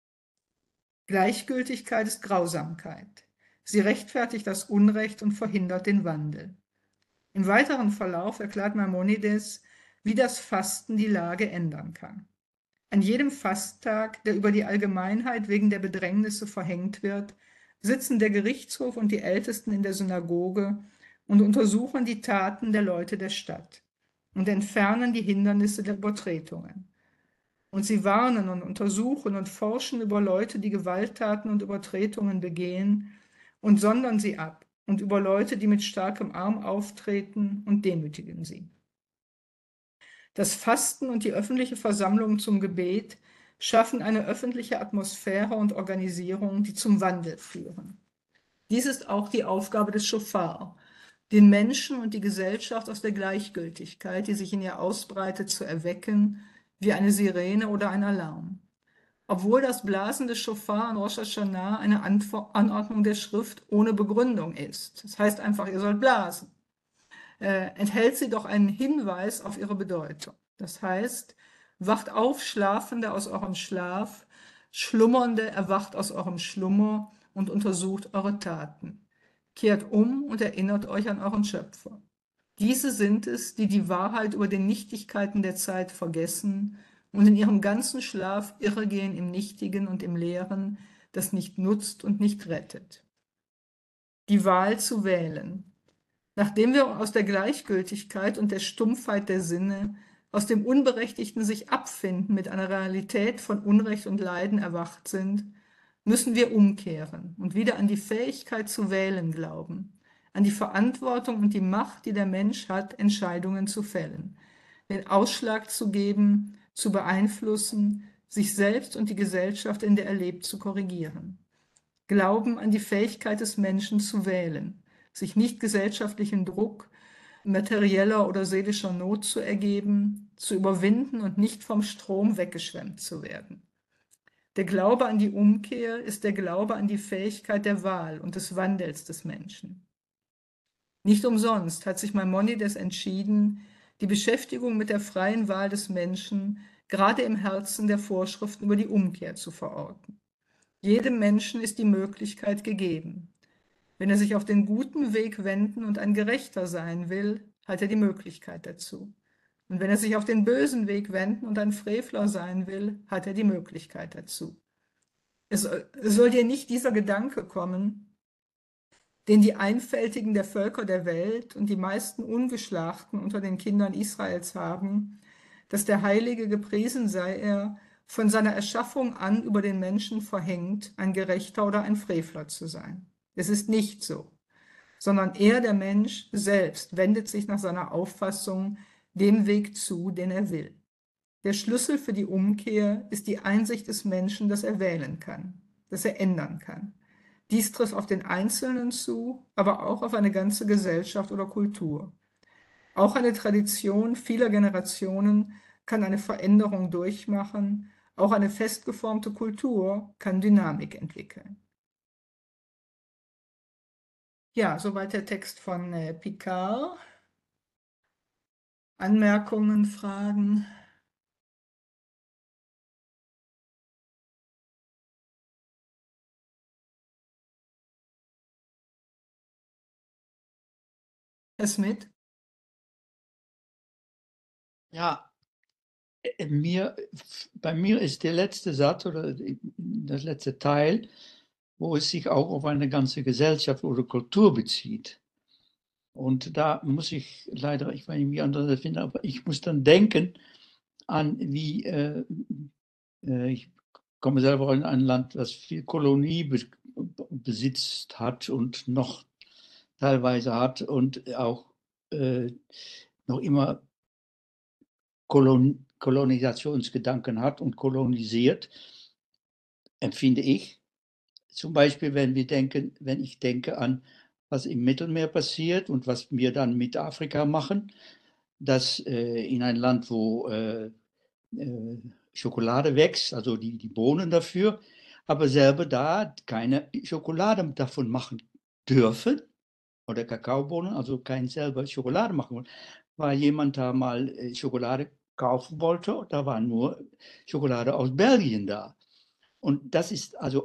Gleichgültigkeit ist Grausamkeit. Sie rechtfertigt das Unrecht und verhindert den Wandel. Im weiteren Verlauf erklärt Maimonides, wie das Fasten die Lage ändern kann. An jedem Fasttag, der über die Allgemeinheit wegen der Bedrängnisse verhängt wird, sitzen der Gerichtshof und die Ältesten in der Synagoge und untersuchen die Taten der Leute der Stadt und entfernen die Hindernisse der Übertretungen. Und sie warnen und untersuchen und forschen über Leute, die Gewalttaten und Übertretungen begehen, und sondern sie ab und über Leute, die mit starkem Arm auftreten, und demütigen sie. Das Fasten und die öffentliche Versammlung zum Gebet schaffen eine öffentliche Atmosphäre und Organisierung, die zum Wandel führen. Dies ist auch die Aufgabe des Schofar, den Menschen und die Gesellschaft aus der Gleichgültigkeit, die sich in ihr ausbreitet, zu erwecken, wie eine Sirene oder ein Alarm. Obwohl das Blasen des Schofar an Rosh Hashanah eine Anordnung der Schrift ohne Begründung ist, das heißt einfach, ihr sollt blasen, enthält sie doch einen Hinweis auf ihre Bedeutung. Das heißt, wacht auf, Schlafende, aus eurem Schlaf, Schlummernde, erwacht aus eurem Schlummer und untersucht eure Taten. Kehrt um und erinnert euch an euren Schöpfer. Diese sind es, die die Wahrheit über den Nichtigkeiten der Zeit vergessen und in ihrem ganzen Schlaf irregehen im Nichtigen und im Leeren, das nicht nutzt und nicht rettet. Die Wahl zu wählen. Nachdem wir aus der Gleichgültigkeit und der Stumpfheit der Sinne, aus dem unberechtigten sich abfinden mit einer Realität von Unrecht und Leiden erwacht sind, müssen wir umkehren und wieder an die Fähigkeit zu wählen glauben, an die Verantwortung und die Macht, die der Mensch hat, Entscheidungen zu fällen, den Ausschlag zu geben, zu beeinflussen, sich selbst und die Gesellschaft, in der er lebt, zu korrigieren. Glauben an die Fähigkeit des Menschen zu wählen, sich nicht gesellschaftlichen Druck, materieller oder seelischer Not zu ergeben, zu überwinden und nicht vom Strom weggeschwemmt zu werden. Der Glaube an die Umkehr ist der Glaube an die Fähigkeit der Wahl und des Wandels des Menschen. Nicht umsonst hat sich Maimonides entschieden, die Beschäftigung mit der freien Wahl des Menschen gerade im Herzen der Vorschriften über die Umkehr zu verorten. Jedem Menschen ist die Möglichkeit gegeben. Wenn er sich auf den guten Weg wenden und ein Gerechter sein will, hat er die Möglichkeit dazu. Und wenn er sich auf den bösen Weg wenden und ein Frevler sein will, hat er die Möglichkeit dazu. Es soll dir nicht dieser Gedanke kommen, den die Einfältigen der Völker der Welt und die meisten Ungeschlachten unter den Kindern Israels haben, dass der Heilige, gepriesen sei er, von seiner Erschaffung an über den Menschen verhängt, ein Gerechter oder ein Frevler zu sein. Es ist nicht so, sondern er, der Mensch selbst, wendet sich nach seiner Auffassung dem Weg zu, den er will. Der Schlüssel für die Umkehr ist die Einsicht des Menschen, dass er wählen kann, dass er ändern kann. Dies trifft auf den Einzelnen zu, aber auch auf eine ganze Gesellschaft oder Kultur. Auch eine Tradition vieler Generationen kann eine Veränderung durchmachen, auch eine festgeformte Kultur kann Dynamik entwickeln. Ja, soweit der Text von Picard. Anmerkungen, Fragen? Herr Smith? Ja, bei mir ist der letzte Satz oder das letzte Teil, wo es sich auch auf eine ganze Gesellschaft oder Kultur bezieht. Und da muss ich leider, ich weiß nicht, wie andere das finden, aber ich muss dann denken an, wie ich komme selber in ein Land, das viel Kolonie besitzt hat und noch teilweise hat und auch noch immer Kolonisationsgedanken hat und kolonisiert, empfinde ich. Zum Beispiel, wenn ich denke an, was im Mittelmeer passiert und was wir dann mit Afrika machen, dass in ein Land, wo Schokolade wächst, also die Bohnen dafür, aber selber da keine Schokolade davon machen dürfen oder Kakaobohnen, also kein selber Schokolade machen wollen, weil jemand da mal Schokolade kaufen wollte und da war nur Schokolade aus Belgien da. Und das ist also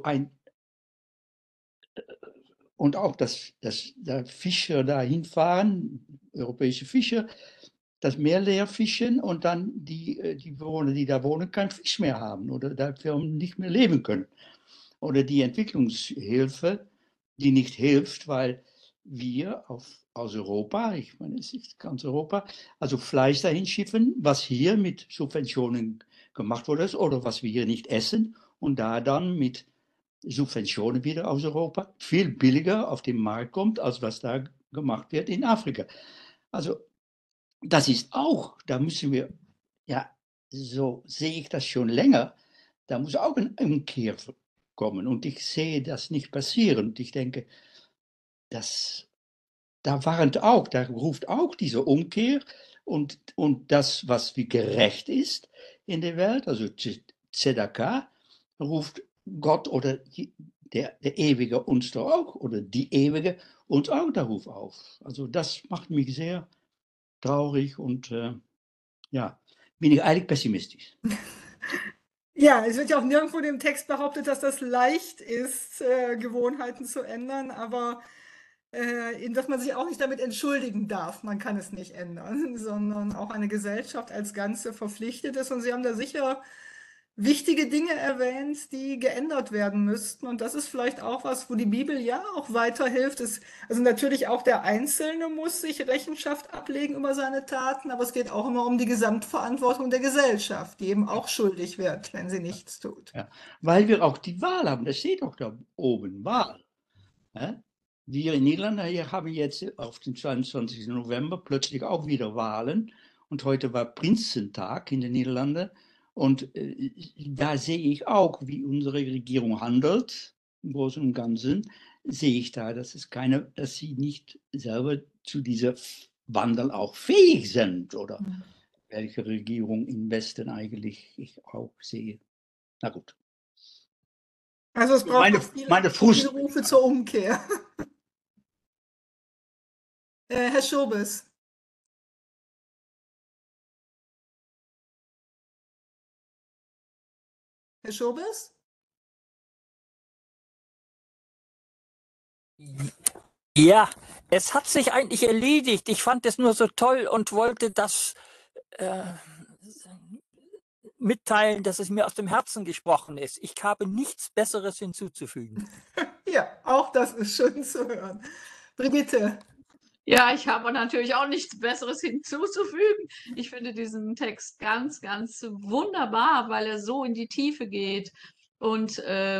und auch, dass da Fischer da hinfahren, europäische Fischer, das Meer leer fischen und dann die Bewohner, die da wohnen, keinen Fisch mehr haben oder dafür nicht mehr leben können. Oder die Entwicklungshilfe, die nicht hilft, weil wir aus Europa, ich meine, es ist ganz Europa, also Fleisch dahin schiffen, was hier mit Subventionen gemacht wurde oder was wir hier nicht essen und da dann mit Subventionen wieder aus Europa viel billiger auf den Markt kommt, als was da gemacht wird in Afrika. Also das ist auch, da müssen wir, ja, so sehe ich das schon länger, da muss auch eine Umkehr kommen und ich sehe das nicht passieren und ich denke, da ruft auch diese Umkehr und das, was wie gerecht ist in der Welt, also Tzedakah, ruft Gott oder der Ewige uns doch auch oder die Ewige uns auch darauf auf. Also das macht mich sehr traurig und ja, bin ich eigentlich pessimistisch. Ja, es wird ja auch nirgendwo im Text behauptet, dass das leicht ist, Gewohnheiten zu ändern, aber dass man sich auch nicht damit entschuldigen darf, man kann es nicht ändern, sondern auch eine Gesellschaft als Ganze verpflichtet ist. Und Sie haben da sicher wichtige Dinge erwähnt, die geändert werden müssten. Und das ist vielleicht auch was, wo die Bibel ja auch weiterhilft. Also natürlich auch der Einzelne muss sich Rechenschaft ablegen über seine Taten, aber es geht auch immer um die Gesamtverantwortung der Gesellschaft, die eben auch schuldig wird, wenn sie nichts tut. Ja, weil wir auch die Wahl haben, das steht auch da oben, Wahl. Ja? Wir in Niederlande hier haben jetzt auf den 22. November plötzlich auch wieder Wahlen und heute war Prinzentag in den Niederlanden und da sehe ich auch, wie unsere Regierung handelt, im Großen und Ganzen, sehe ich da, dass sie nicht selber zu dieser Wandel auch fähig sind oder welche Regierung im Westen eigentlich ich auch sehe. Na gut. Also es braucht Meine, noch meine viele Frust. Rufe zur Umkehr. Herr Schobes. Herr Schobes? Ja, es hat sich eigentlich erledigt. Ich fand es nur so toll und wollte das mitteilen, dass es mir aus dem Herzen gesprochen ist. Ich habe nichts Besseres hinzuzufügen. Ja, auch das ist schön zu hören. Brigitte. Ja, ich habe natürlich auch nichts Besseres hinzuzufügen. Ich finde diesen Text ganz, ganz wunderbar, weil er so in die Tiefe geht und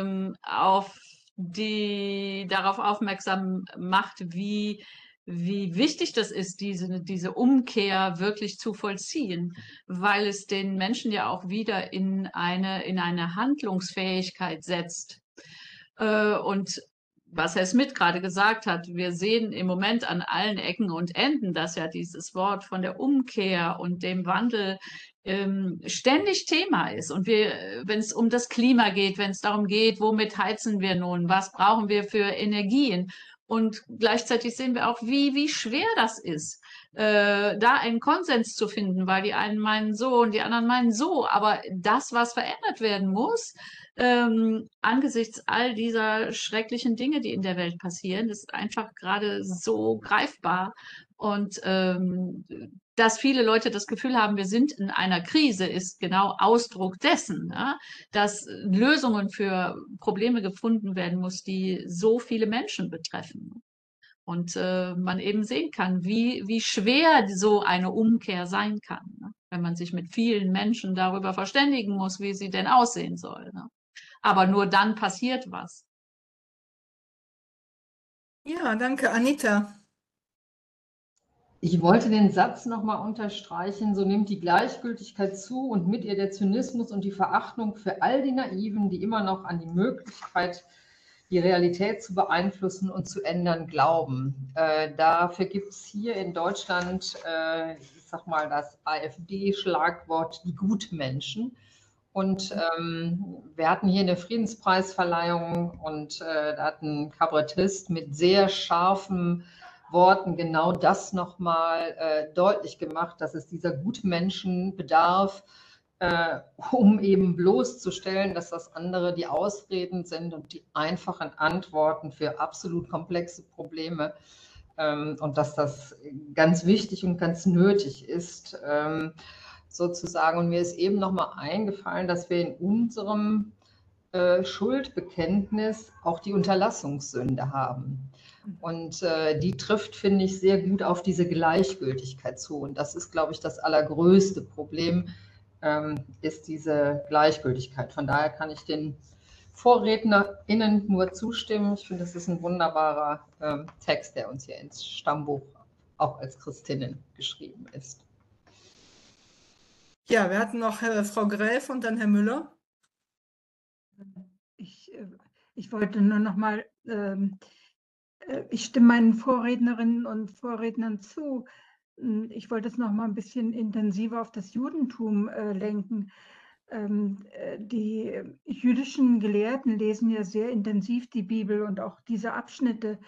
darauf aufmerksam macht, wie wichtig das ist, diese Umkehr wirklich zu vollziehen, weil es den Menschen ja auch wieder in eine Handlungsfähigkeit setzt. Und was Herr Smith gerade gesagt hat, wir sehen im Moment an allen Ecken und Enden, dass ja dieses Wort von der Umkehr und dem Wandel ständig Thema ist. Und wenn es um das Klima geht, wenn es darum geht, womit heizen wir nun, was brauchen wir für Energien, und gleichzeitig sehen wir auch, wie schwer das ist, da einen Konsens zu finden, weil die einen meinen so und die anderen meinen so. Aber das, was verändert werden muss, angesichts all dieser schrecklichen Dinge, die in der Welt passieren, ist einfach gerade so greifbar. Und dass viele Leute das Gefühl haben, wir sind in einer Krise, ist genau Ausdruck dessen, ja, dass Lösungen für Probleme gefunden werden muss, die so viele Menschen betreffen. Und man eben sehen kann, wie schwer so eine Umkehr sein kann, ne? Wenn man sich mit vielen Menschen darüber verständigen muss, wie sie denn aussehen soll. Ne? Aber nur dann passiert was. Ja, danke. Anita. Ich wollte den Satz nochmal unterstreichen: So nimmt die Gleichgültigkeit zu und mit ihr der Zynismus und die Verachtung für all die Naiven, die immer noch an die Möglichkeit, die Realität zu beeinflussen und zu ändern, glauben. Dafür gibt es hier in Deutschland, ich sag mal, das AfD-Schlagwort die Gutmenschen. Und wir hatten hier eine Friedenspreisverleihung und da hat ein Kabarettist mit sehr scharfen Worten genau das nochmal deutlich gemacht, dass es dieser Gutmenschen bedarf, um eben bloßzustellen, dass das andere die Ausreden sind und die einfachen Antworten für absolut komplexe Probleme, und dass das ganz wichtig und ganz nötig ist, sozusagen. Und mir ist eben nochmal eingefallen, dass wir in unserem Schuldbekenntnis auch die Unterlassungssünde haben. Und die trifft, finde ich, sehr gut auf diese Gleichgültigkeit zu. Und das ist, glaube ich, das allergrößte Problem, ist diese Gleichgültigkeit. Von daher kann ich den VorrednerInnen nur zustimmen. Ich finde, das ist ein wunderbarer Text, der uns hier ins Stammbuch auch als Christinnen geschrieben ist. Ja, wir hatten noch Frau Gräf und dann Herr Müller. Ich wollte nur noch mal, ich stimme meinen Vorrednerinnen und Vorrednern zu. Ich wollte es noch mal ein bisschen intensiver auf das Judentum lenken. Die jüdischen Gelehrten lesen ja sehr intensiv die Bibel und auch diese Abschnitte.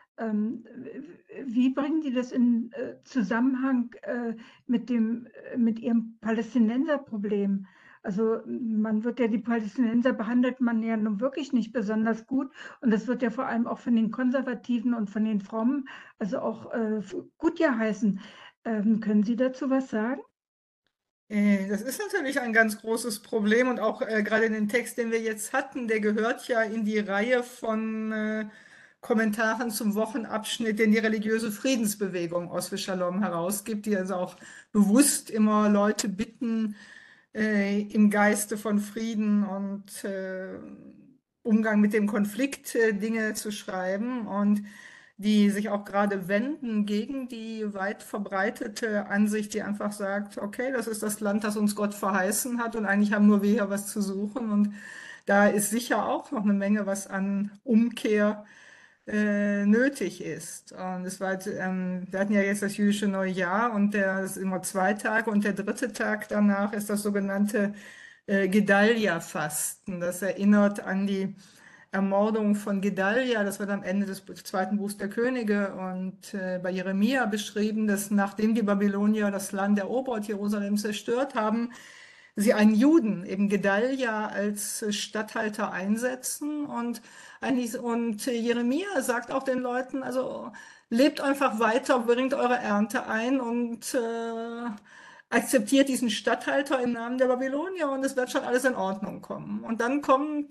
Wie bringen die das in Zusammenhang mit ihrem Palästinenserproblem? Also man wird ja, die Palästinenser behandelt man ja nun wirklich nicht besonders gut, und das wird ja vor allem auch von den Konservativen und von den Frommen, also auch gut ja heißen. Können Sie dazu was sagen? Das ist natürlich ein ganz großes Problem, und auch gerade den Text, den wir jetzt hatten, der gehört ja in die Reihe von Kommentaren zum Wochenabschnitt, den die religiöse Friedensbewegung Oswe Shalom herausgibt, die also auch bewusst immer Leute bitten, im Geiste von Frieden und Umgang mit dem Konflikt Dinge zu schreiben, und die sich auch gerade wenden gegen die weit verbreitete Ansicht, die einfach sagt, okay, das ist das Land, das uns Gott verheißen hat, und eigentlich haben nur wir hier was zu suchen. Und da ist sicher auch noch eine Menge, was an Umkehr nötig ist. Und es war, wir hatten ja jetzt das jüdische Neujahr, und das ist immer 2 Tage, und der 3. Tag danach ist das sogenannte Gedalia-Fasten. Das erinnert an die Ermordung von Gedalia, das wird am Ende des zweiten Buchs der Könige und bei Jeremia beschrieben, dass nachdem die Babylonier das Land erobert, Jerusalem zerstört haben, sie einen Juden, eben Gedalia, als Statthalter einsetzen und Jeremia sagt auch den Leuten, also lebt einfach weiter, bringt eure Ernte ein und akzeptiert diesen Statthalter im Namen der Babylonier und es wird schon alles in Ordnung kommen. Und dann kommen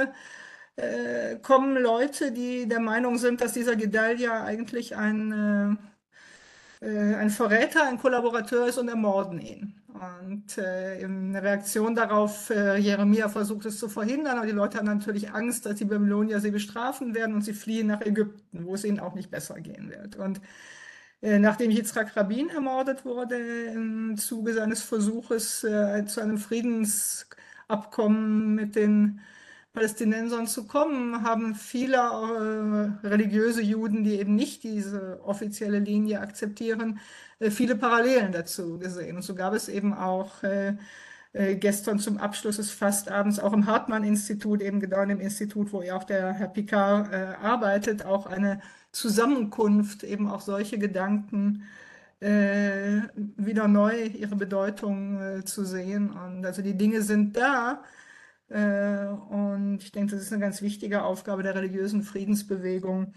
Leute, die der Meinung sind, dass dieser Gedalia eigentlich ein Verräter, ein Kollaborateur ist und ermorden ihn. Und in Reaktion darauf, Jeremia versucht es zu verhindern, aber die Leute haben natürlich Angst, dass die Babylonier sie bestrafen werden und sie fliehen nach Ägypten, wo es ihnen auch nicht besser gehen wird. Und nachdem Yitzhak Rabin ermordet wurde im Zuge seines Versuches zu einem Friedensabkommen mit den Palästinensern zu kommen, haben viele religiöse Juden, die eben nicht diese offizielle Linie akzeptieren, viele Parallelen dazu gesehen. Und so gab es eben auch gestern zum Abschluss des Fastabends auch im Hartmann-Institut, eben genau in dem Institut, wo ja auch der Herr Picard arbeitet, auch eine Zusammenkunft, eben auch solche Gedanken wieder neu ihre Bedeutung zu sehen. Und also die Dinge sind da. Und ich denke, das ist eine ganz wichtige Aufgabe der religiösen Friedensbewegung,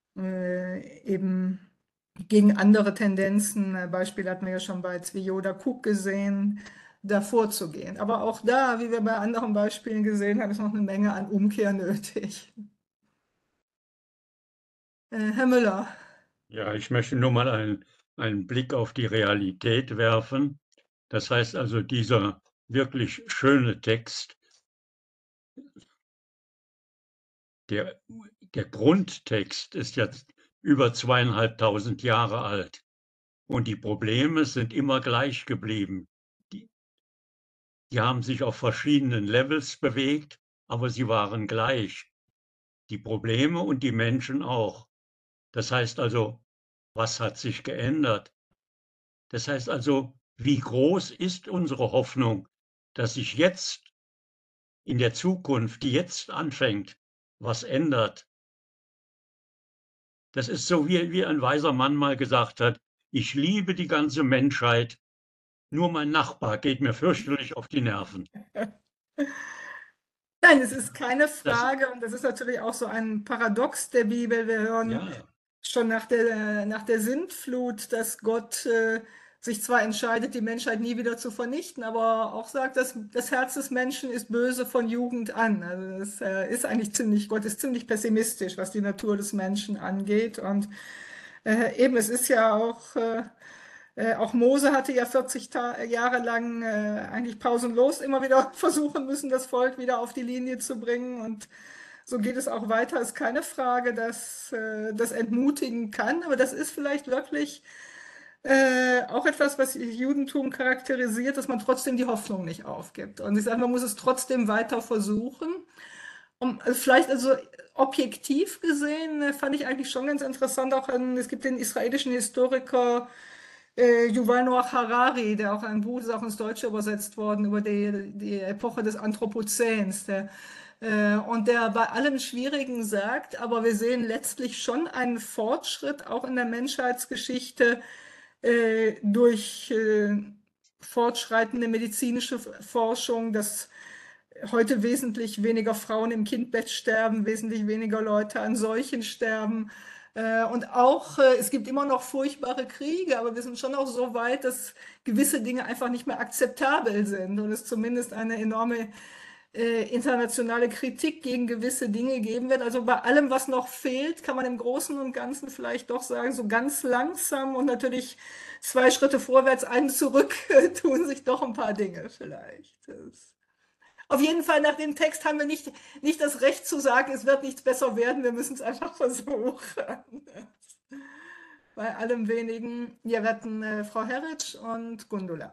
eben gegen andere Tendenzen, Beispiele hatten wir ja schon bei Zvi Yoda Kook gesehen, da vorzugehen. Aber auch da, wie wir bei anderen Beispielen gesehen haben, ist noch eine Menge an Umkehr nötig. Herr Müller. Ja, ich möchte nur mal einen Blick auf die Realität werfen. Das heißt also, dieser wirklich schöne Text, der Grundtext ist jetzt über 2500 Jahre alt und die Probleme sind immer gleich geblieben. Die haben sich auf verschiedenen Levels bewegt, aber sie waren gleich. Die Probleme und die Menschen auch. Das heißt also, was hat sich geändert? Das heißt also, wie groß ist unsere Hoffnung, dass sich jetzt in der Zukunft, die jetzt anfängt, was ändert? Das ist so, wie ein weiser Mann mal gesagt hat, ich liebe die ganze Menschheit, nur mein Nachbar geht mir fürchterlich auf die Nerven. Nein, es ist keine Frage, und das ist natürlich auch so ein Paradox der Bibel. Wir hören schon nach der Sintflut, dass Gott sich zwar entscheidet, die Menschheit nie wieder zu vernichten, aber auch sagt, dass das Herz des Menschen ist böse von Jugend an. Also das ist eigentlich Gott ist ziemlich pessimistisch, was die Natur des Menschen angeht. Und eben, es ist ja auch Mose hatte ja 40 Jahre lang eigentlich pausenlos immer wieder versuchen müssen, das Volk wieder auf die Linie zu bringen. Und so geht es auch weiter. Ist keine Frage, dass das entmutigen kann, aber das ist vielleicht wirklich auch etwas, was Judentum charakterisiert, dass man trotzdem die Hoffnung nicht aufgibt. Und ich sage, man muss es trotzdem weiter versuchen. Vielleicht also objektiv gesehen fand ich eigentlich schon ganz interessant, auch es gibt den israelischen Historiker Yuval Noah Harari, der auch ein Buch, ist auch ins Deutsche übersetzt worden, über die Epoche des Anthropozäns. Und der bei allem Schwierigen sagt, aber wir sehen letztlich schon einen Fortschritt auch in der Menschheitsgeschichte durch fortschreitende medizinische Forschung, dass heute wesentlich weniger Frauen im Kindbett sterben, wesentlich weniger Leute an Seuchen sterben. Und auch, es gibt immer noch furchtbare Kriege, aber wir sind schon auch so weit, dass gewisse Dinge einfach nicht mehr akzeptabel sind und es zumindest eine enorme internationale Kritik gegen gewisse Dinge geben wird. Also bei allem, was noch fehlt, kann man im Großen und Ganzen vielleicht doch sagen, so ganz langsam und natürlich 2 Schritte vorwärts, einen zurück, tun sich doch ein paar Dinge vielleicht. Auf jeden Fall nach dem Text haben wir nicht das Recht zu sagen, es wird nichts besser werden, wir müssen es einfach versuchen. Bei allem wenigen. Wir hatten Frau Herritsch und Gundula.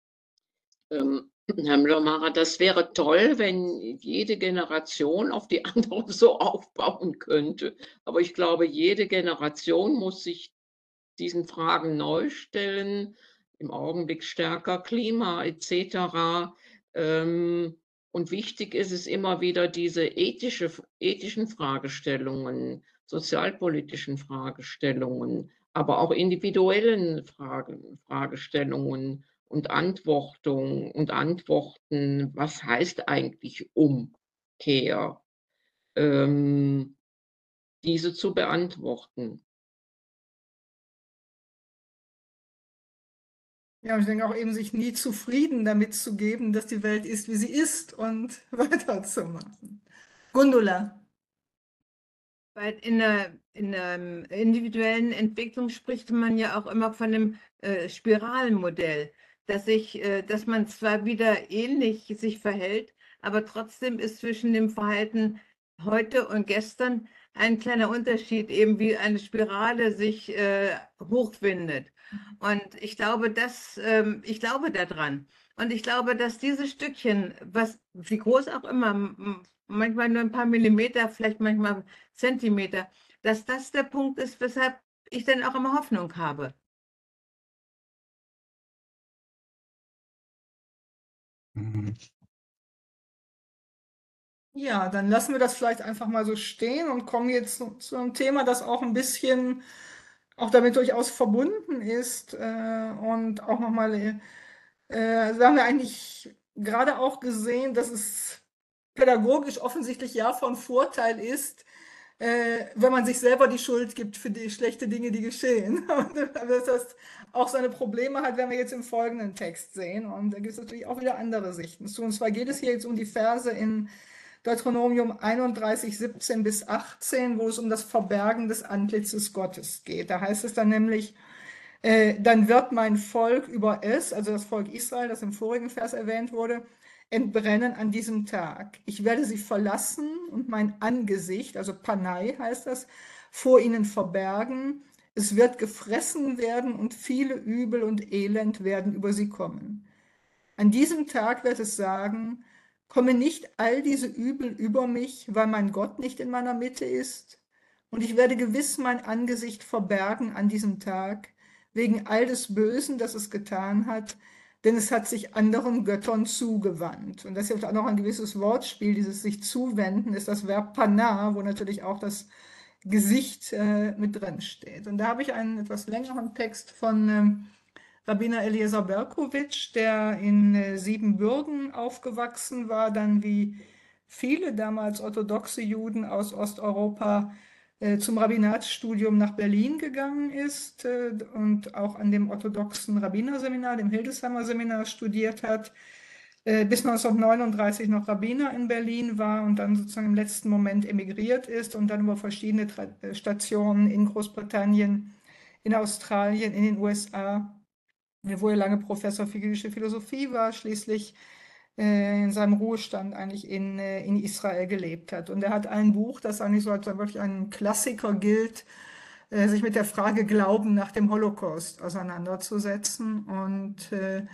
Herr Müller-Macher, das wäre toll, wenn jede Generation auf die andere so aufbauen könnte. Aber ich glaube, jede Generation muss sich diesen Fragen neu stellen, im Augenblick stärker Klima etc. Und wichtig ist es immer wieder, diese ethischen Fragestellungen, sozialpolitischen Fragestellungen, aber auch individuellen Fragestellungen und Antworten. Was heißt eigentlich Umkehr? Diese zu beantworten. Ja, und ich denke auch eben, sich nie zufrieden damit zu geben, dass die Welt ist, wie sie ist und weiterzumachen. Gundula. Weil in der individuellen Entwicklung spricht man ja auch immer von dem Spiralenmodell, dass man zwar wieder ähnlich sich verhält, aber trotzdem ist zwischen dem Verhalten heute und gestern ein kleiner Unterschied, eben wie eine Spirale sich hochwindet. Und ich glaube daran. Und ich glaube, dass diese Stückchen, wie groß auch immer, manchmal nur ein paar Millimeter, vielleicht manchmal Zentimeter, dass das der Punkt ist, weshalb ich dann auch immer Hoffnung habe. Mhm. Ja, dann lassen wir das vielleicht einfach mal so stehen und kommen jetzt zu einem Thema, das auch ein bisschen auch damit durchaus verbunden ist und auch nochmal, da haben wir eigentlich gerade auch gesehen, dass es pädagogisch offensichtlich ja von Vorteil ist, wenn man sich selber die Schuld gibt für die schlechten Dinge, die geschehen. Und dass das auch seine Probleme hat, werden wir jetzt im folgenden Text sehen. Und da gibt es natürlich auch wieder andere Sichten zu. Und zwar geht es hier jetzt um die Verse in Deuteronomium 31, 17 bis 18, wo es um das Verbergen des Antlitzes Gottes geht. Da heißt es dann nämlich, dann wird mein Volk über es, also das Volk Israel, das im vorigen Vers erwähnt wurde, entbrennen an diesem Tag. Ich werde sie verlassen und mein Angesicht, also Panai heißt das, vor ihnen verbergen. Es wird gefressen werden und viele Übel und Elend werden über sie kommen. An diesem Tag wird es sagen, komme nicht all diese Übel über mich, weil mein Gott nicht in meiner Mitte ist. Und ich werde gewiss mein Angesicht verbergen an diesem Tag, wegen all des Bösen, das es getan hat, denn es hat sich anderen Göttern zugewandt. Und das ist ja auch noch ein gewisses Wortspiel, dieses sich zuwenden, ist das Verb pana, wo natürlich auch das Gesicht mit drin steht. Und da habe ich einen etwas längeren Text von Rabbiner Eliezer Berkowitsch, der in Siebenbürgen aufgewachsen war, dann wie viele damals orthodoxe Juden aus Osteuropa zum Rabbinatsstudium nach Berlin gegangen ist und auch an dem orthodoxen Rabbinerseminar, dem Hildesheimer Seminar, studiert hat, bis 1939 noch Rabbiner in Berlin war und dann sozusagen im letzten Moment emigriert ist und dann über verschiedene Stationen in Großbritannien, in Australien, in den USA, wo er lange Professor für jüdische Philosophie war, schließlich in seinem Ruhestand eigentlich in Israel gelebt hat. Und er hat ein Buch, das eigentlich so als wirklich ein Klassiker gilt, sich mit der Frage Glauben nach dem Holocaust auseinanderzusetzen. Und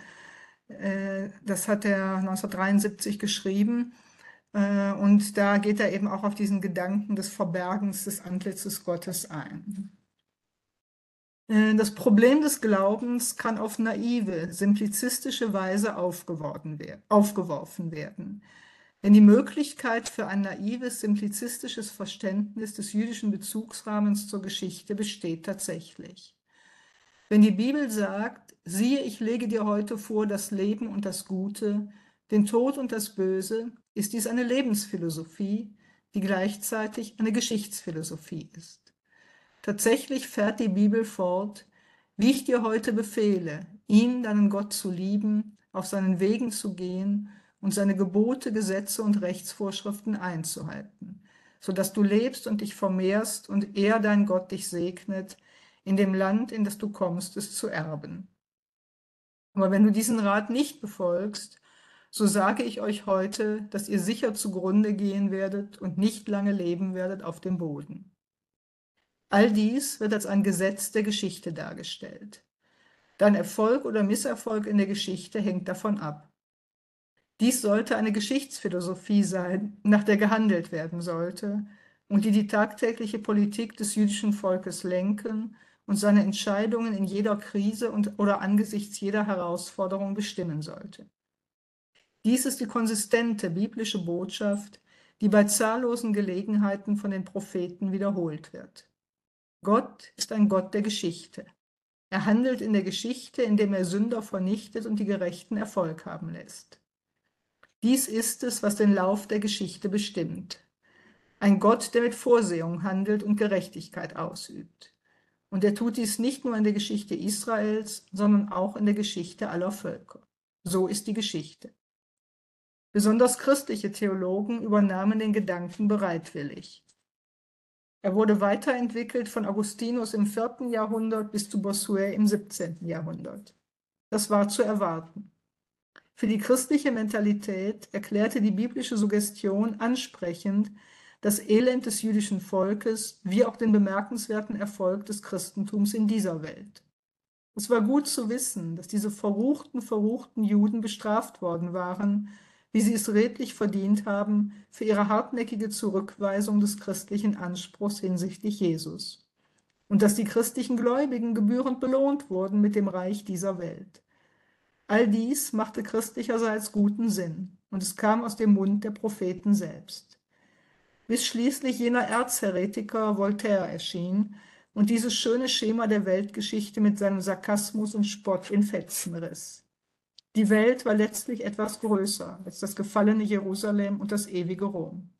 das hat er 1973 geschrieben. Und da geht er eben auch auf diesen Gedanken des Verbergens des Antlitzes Gottes ein. Das Problem des Glaubens kann auf naive, simplizistische Weise aufgeworfen werden. Denn die Möglichkeit für ein naives, simplizistisches Verständnis des jüdischen Bezugsrahmens zur Geschichte besteht tatsächlich. Wenn die Bibel sagt, siehe, ich lege dir heute vor das Leben und das Gute, den Tod und das Böse, ist dies eine Lebensphilosophie, die gleichzeitig eine Geschichtsphilosophie ist. Tatsächlich fährt die Bibel fort, wie ich dir heute befehle, ihn, deinen Gott, zu lieben, auf seinen Wegen zu gehen und seine Gebote, Gesetze und Rechtsvorschriften einzuhalten, sodass du lebst und dich vermehrst und er, dein Gott, dich segnet, in dem Land, in das du kommst, es zu erben. Aber wenn du diesen Rat nicht befolgst, so sage ich euch heute, dass ihr sicher zugrunde gehen werdet und nicht lange leben werdet auf dem Boden. All dies wird als ein Gesetz der Geschichte dargestellt. Dein Erfolg oder Misserfolg in der Geschichte hängt davon ab. Dies sollte eine Geschichtsphilosophie sein, nach der gehandelt werden sollte und die tagtägliche Politik des jüdischen Volkes lenken und seine Entscheidungen in jeder Krise oder angesichts jeder Herausforderung bestimmen sollte. Dies ist die konsistente biblische Botschaft, die bei zahllosen Gelegenheiten von den Propheten wiederholt wird. Gott ist ein Gott der Geschichte. Er handelt in der Geschichte, indem er Sünder vernichtet und die Gerechten Erfolg haben lässt. Dies ist es, was den Lauf der Geschichte bestimmt. Ein Gott, der mit Vorsehung handelt und Gerechtigkeit ausübt. Und er tut dies nicht nur in der Geschichte Israels, sondern auch in der Geschichte aller Völker. So ist die Geschichte. Besonders christliche Theologen übernahmen den Gedanken bereitwillig. Er wurde weiterentwickelt von Augustinus im 4. Jahrhundert bis zu Bossuet im 17. Jahrhundert. Das war zu erwarten. Für die christliche Mentalität erklärte die biblische Suggestion ansprechend das Elend des jüdischen Volkes wie auch den bemerkenswerten Erfolg des Christentums in dieser Welt. Es war gut zu wissen, dass diese verruchten Juden bestraft worden waren, wie sie es redlich verdient haben, für ihre hartnäckige Zurückweisung des christlichen Anspruchs hinsichtlich Jesus. Und dass die christlichen Gläubigen gebührend belohnt wurden mit dem Reich dieser Welt. All dies machte christlicherseits guten Sinn, und es kam aus dem Mund der Propheten selbst. Bis schließlich jener Erzheretiker Voltaire erschien und dieses schöne Schema der Weltgeschichte mit seinem Sarkasmus und Spott in Fetzen riss. Die Welt war letztlich etwas größer als das gefallene Jerusalem und das ewige Rom.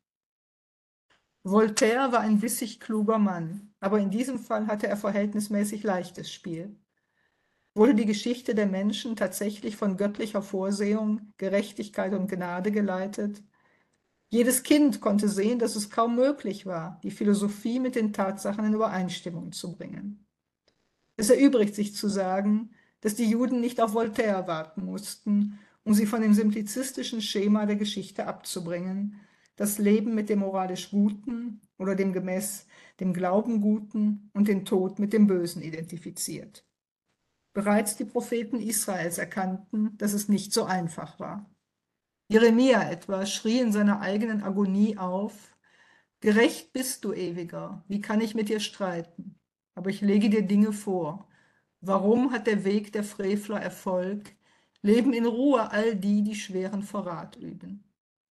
Voltaire war ein bissig kluger Mann, aber in diesem Fall hatte er verhältnismäßig leichtes Spiel. Wurde die Geschichte der Menschen tatsächlich von göttlicher Vorsehung, Gerechtigkeit und Gnade geleitet? Jedes Kind konnte sehen, dass es kaum möglich war, die Philosophie mit den Tatsachen in Übereinstimmung zu bringen. Es erübrigt sich zu sagen, dass die Juden nicht auf Voltaire warten mussten, um sie von dem simplizistischen Schema der Geschichte abzubringen, das Leben mit dem moralisch Guten oder dem gemäß dem Glauben Guten und den Tod mit dem Bösen identifiziert. Bereits die Propheten Israels erkannten, dass es nicht so einfach war. Jeremia etwa schrie in seiner eigenen Agonie auf: Gerecht bist du, Ewiger, wie kann ich mit dir streiten? Aber ich lege dir Dinge vor. Warum hat der Weg der Frevler Erfolg? Leben in Ruhe all die, die schweren Verrat üben.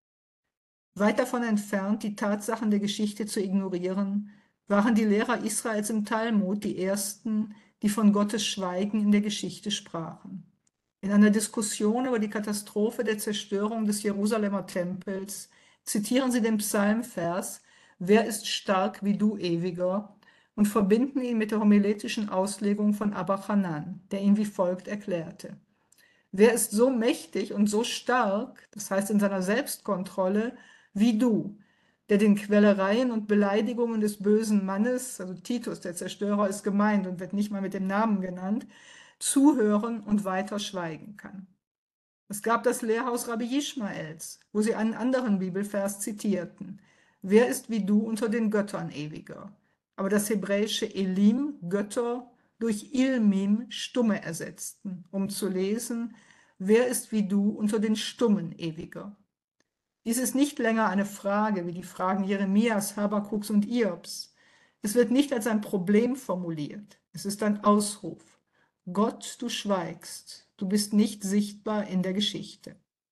Weit davon entfernt, die Tatsachen der Geschichte zu ignorieren, waren die Lehrer Israels im Talmud die ersten, die von Gottes Schweigen in der Geschichte sprachen. In einer Diskussion über die Katastrophe der Zerstörung des Jerusalemer Tempels zitieren sie den Psalmvers „Wer ist stark wie du, Ewiger?" und verbinden ihn mit der homiletischen Auslegung von Abba Hanan, der ihn wie folgt erklärte: Wer ist so mächtig und so stark, das heißt in seiner Selbstkontrolle, wie du, der den Quälereien und Beleidigungen des bösen Mannes, also Titus, der Zerstörer, ist gemeint und wird nicht mal mit dem Namen genannt, zuhören und weiter schweigen kann. Es gab das Lehrhaus Rabbi Ishmaels, wo sie einen anderen Bibelvers zitierten: Wer ist wie du unter den Göttern, Ewiger? Aber das hebräische Elim, Götter, durch Ilmim, Stumme ersetzten, um zu lesen: Wer ist wie du unter den Stummen, Ewiger? Dies ist nicht länger eine Frage wie die Fragen Jeremias, Habakuks und Iobs. Es wird nicht als ein Problem formuliert, es ist ein Ausruf. Gott, du schweigst, du bist nicht sichtbar in der Geschichte.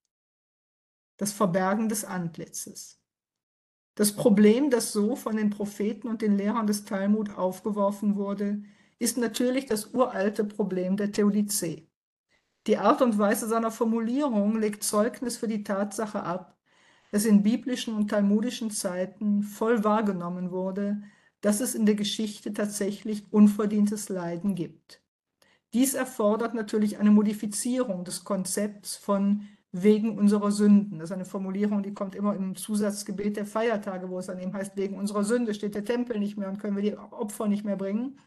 Das Verbergen des Antlitzes. Das Problem, das so von den Propheten und den Lehrern des Talmud aufgeworfen wurde, ist natürlich das uralte Problem der Theodizee. Die Art und Weise seiner Formulierung legt Zeugnis für die Tatsache ab, dass in biblischen und talmudischen Zeiten voll wahrgenommen wurde, dass es in der Geschichte tatsächlich unverdientes Leiden gibt. Dies erfordert natürlich eine Modifizierung des Konzepts von wegen unserer Sünden. Das ist eine Formulierung, die kommt immer im Zusatzgebet der Feiertage, wo es dann eben heißt, wegen unserer Sünde steht der Tempel nicht mehr und können wir die Opfer nicht mehr bringen.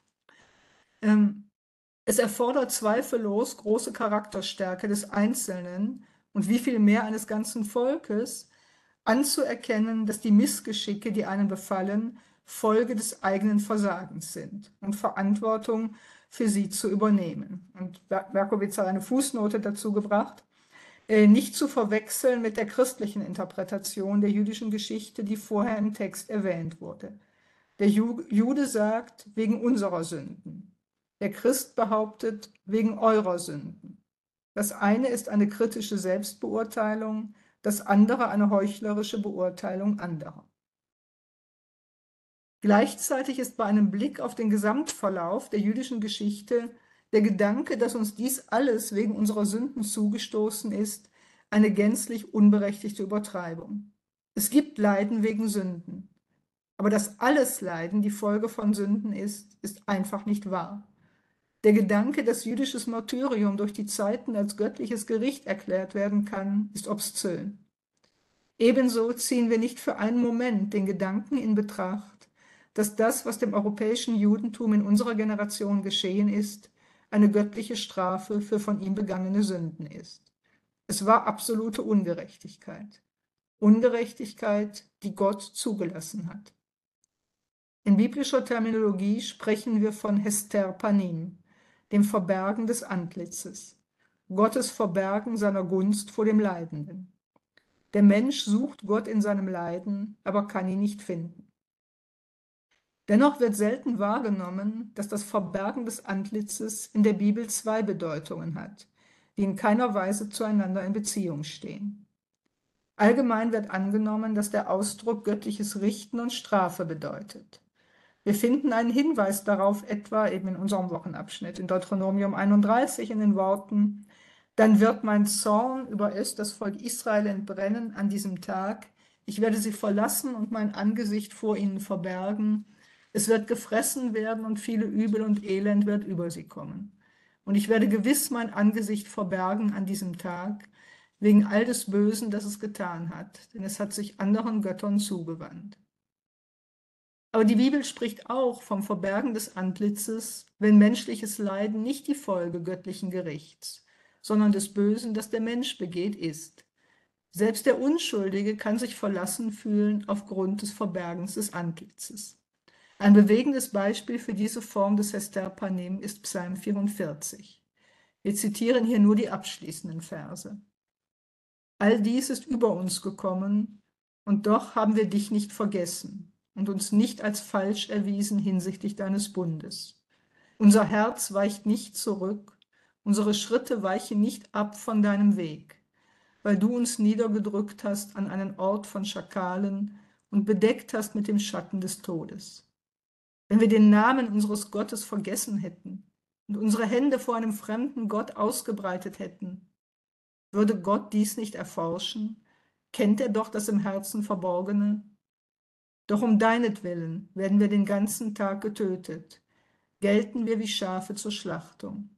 Es erfordert zweifellos große Charakterstärke des Einzelnen und wie viel mehr eines ganzen Volkes, anzuerkennen, dass die Missgeschicke, die einen befallen, Folge des eigenen Versagens sind und Verantwortung für sie zu übernehmen. Und Berkowitz hat eine Fußnote dazu gebracht: nicht zu verwechseln mit der christlichen Interpretation der jüdischen Geschichte, die vorher im Text erwähnt wurde. Der Jude sagt, wegen unserer Sünden. Der Christ behauptet, wegen eurer Sünden. Das eine ist eine kritische Selbstbeurteilung, das andere eine heuchlerische Beurteilung anderer. Gleichzeitig ist bei einem Blick auf den Gesamtverlauf der jüdischen Geschichte der Gedanke, dass uns dies alles wegen unserer Sünden zugestoßen ist, eine gänzlich unberechtigte Übertreibung. Es gibt Leiden wegen Sünden, aber dass alles Leiden die Folge von Sünden ist einfach nicht wahr. Der Gedanke, dass jüdisches Martyrium durch die Zeiten als göttliches Gericht erklärt werden kann, ist obszön. Ebenso ziehen wir nicht für einen Moment den Gedanken in Betracht, dass das, was dem europäischen Judentum in unserer Generation geschehen ist, eine göttliche Strafe für von ihm begangene Sünden ist. Es war absolute Ungerechtigkeit. Ungerechtigkeit, die Gott zugelassen hat. In biblischer Terminologie sprechen wir von Hester Panim, dem Verbergen des Antlitzes, Gottes Verbergen seiner Gunst vor dem Leidenden. Der Mensch sucht Gott in seinem Leiden, aber kann ihn nicht finden. Dennoch wird selten wahrgenommen, dass das Verbergen des Antlitzes in der Bibel zwei Bedeutungen hat, die in keiner Weise zueinander in Beziehung stehen. Allgemein wird angenommen, dass der Ausdruck göttliches Richten und Strafe bedeutet. Wir finden einen Hinweis darauf etwa eben in unserem Wochenabschnitt in Deuteronomium 31 in den Worten: Dann wird mein Zorn über es, das Volk Israel, entbrennen an diesem Tag. Ich werde sie verlassen und mein Angesicht vor ihnen verbergen. Es wird gefressen werden und viele Übel und Elend wird über sie kommen. Und ich werde gewiss mein Angesicht verbergen an diesem Tag, wegen all des Bösen, das es getan hat, denn es hat sich anderen Göttern zugewandt. Aber die Bibel spricht auch vom Verbergen des Antlitzes, wenn menschliches Leiden nicht die Folge göttlichen Gerichts, sondern des Bösen, das der Mensch begeht, ist. Selbst der Unschuldige kann sich verlassen fühlen aufgrund des Verbergens des Antlitzes. Ein bewegendes Beispiel für diese Form des Hester Panim ist Psalm 44. Wir zitieren hier nur die abschließenden Verse. All dies ist über uns gekommen, und doch haben wir dich nicht vergessen und uns nicht als falsch erwiesen hinsichtlich deines Bundes. Unser Herz weicht nicht zurück, unsere Schritte weichen nicht ab von deinem Weg, weil du uns niedergedrückt hast an einen Ort von Schakalen und bedeckt hast mit dem Schatten des Todes. Wenn wir den Namen unseres Gottes vergessen hätten und unsere Hände vor einem fremden Gott ausgebreitet hätten, würde Gott dies nicht erforschen? Kennt er doch das im Herzen Verborgene? Doch um deinetwillen werden wir den ganzen Tag getötet, gelten wir wie Schafe zur Schlachtung.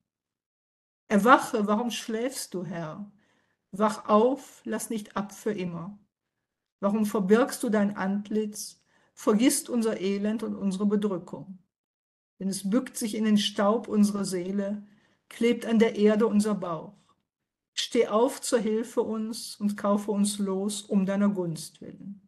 Erwache, warum schläfst du, Herr? Wach auf, lass nicht ab für immer. Warum verbirgst du dein Antlitz, vergisst unser Elend und unsere Bedrückung? Denn es bückt sich in den Staub unsere Seele, klebt an der Erde unser Bauch. Steh auf zur Hilfe uns und kaufe uns los um deiner Gunst willen.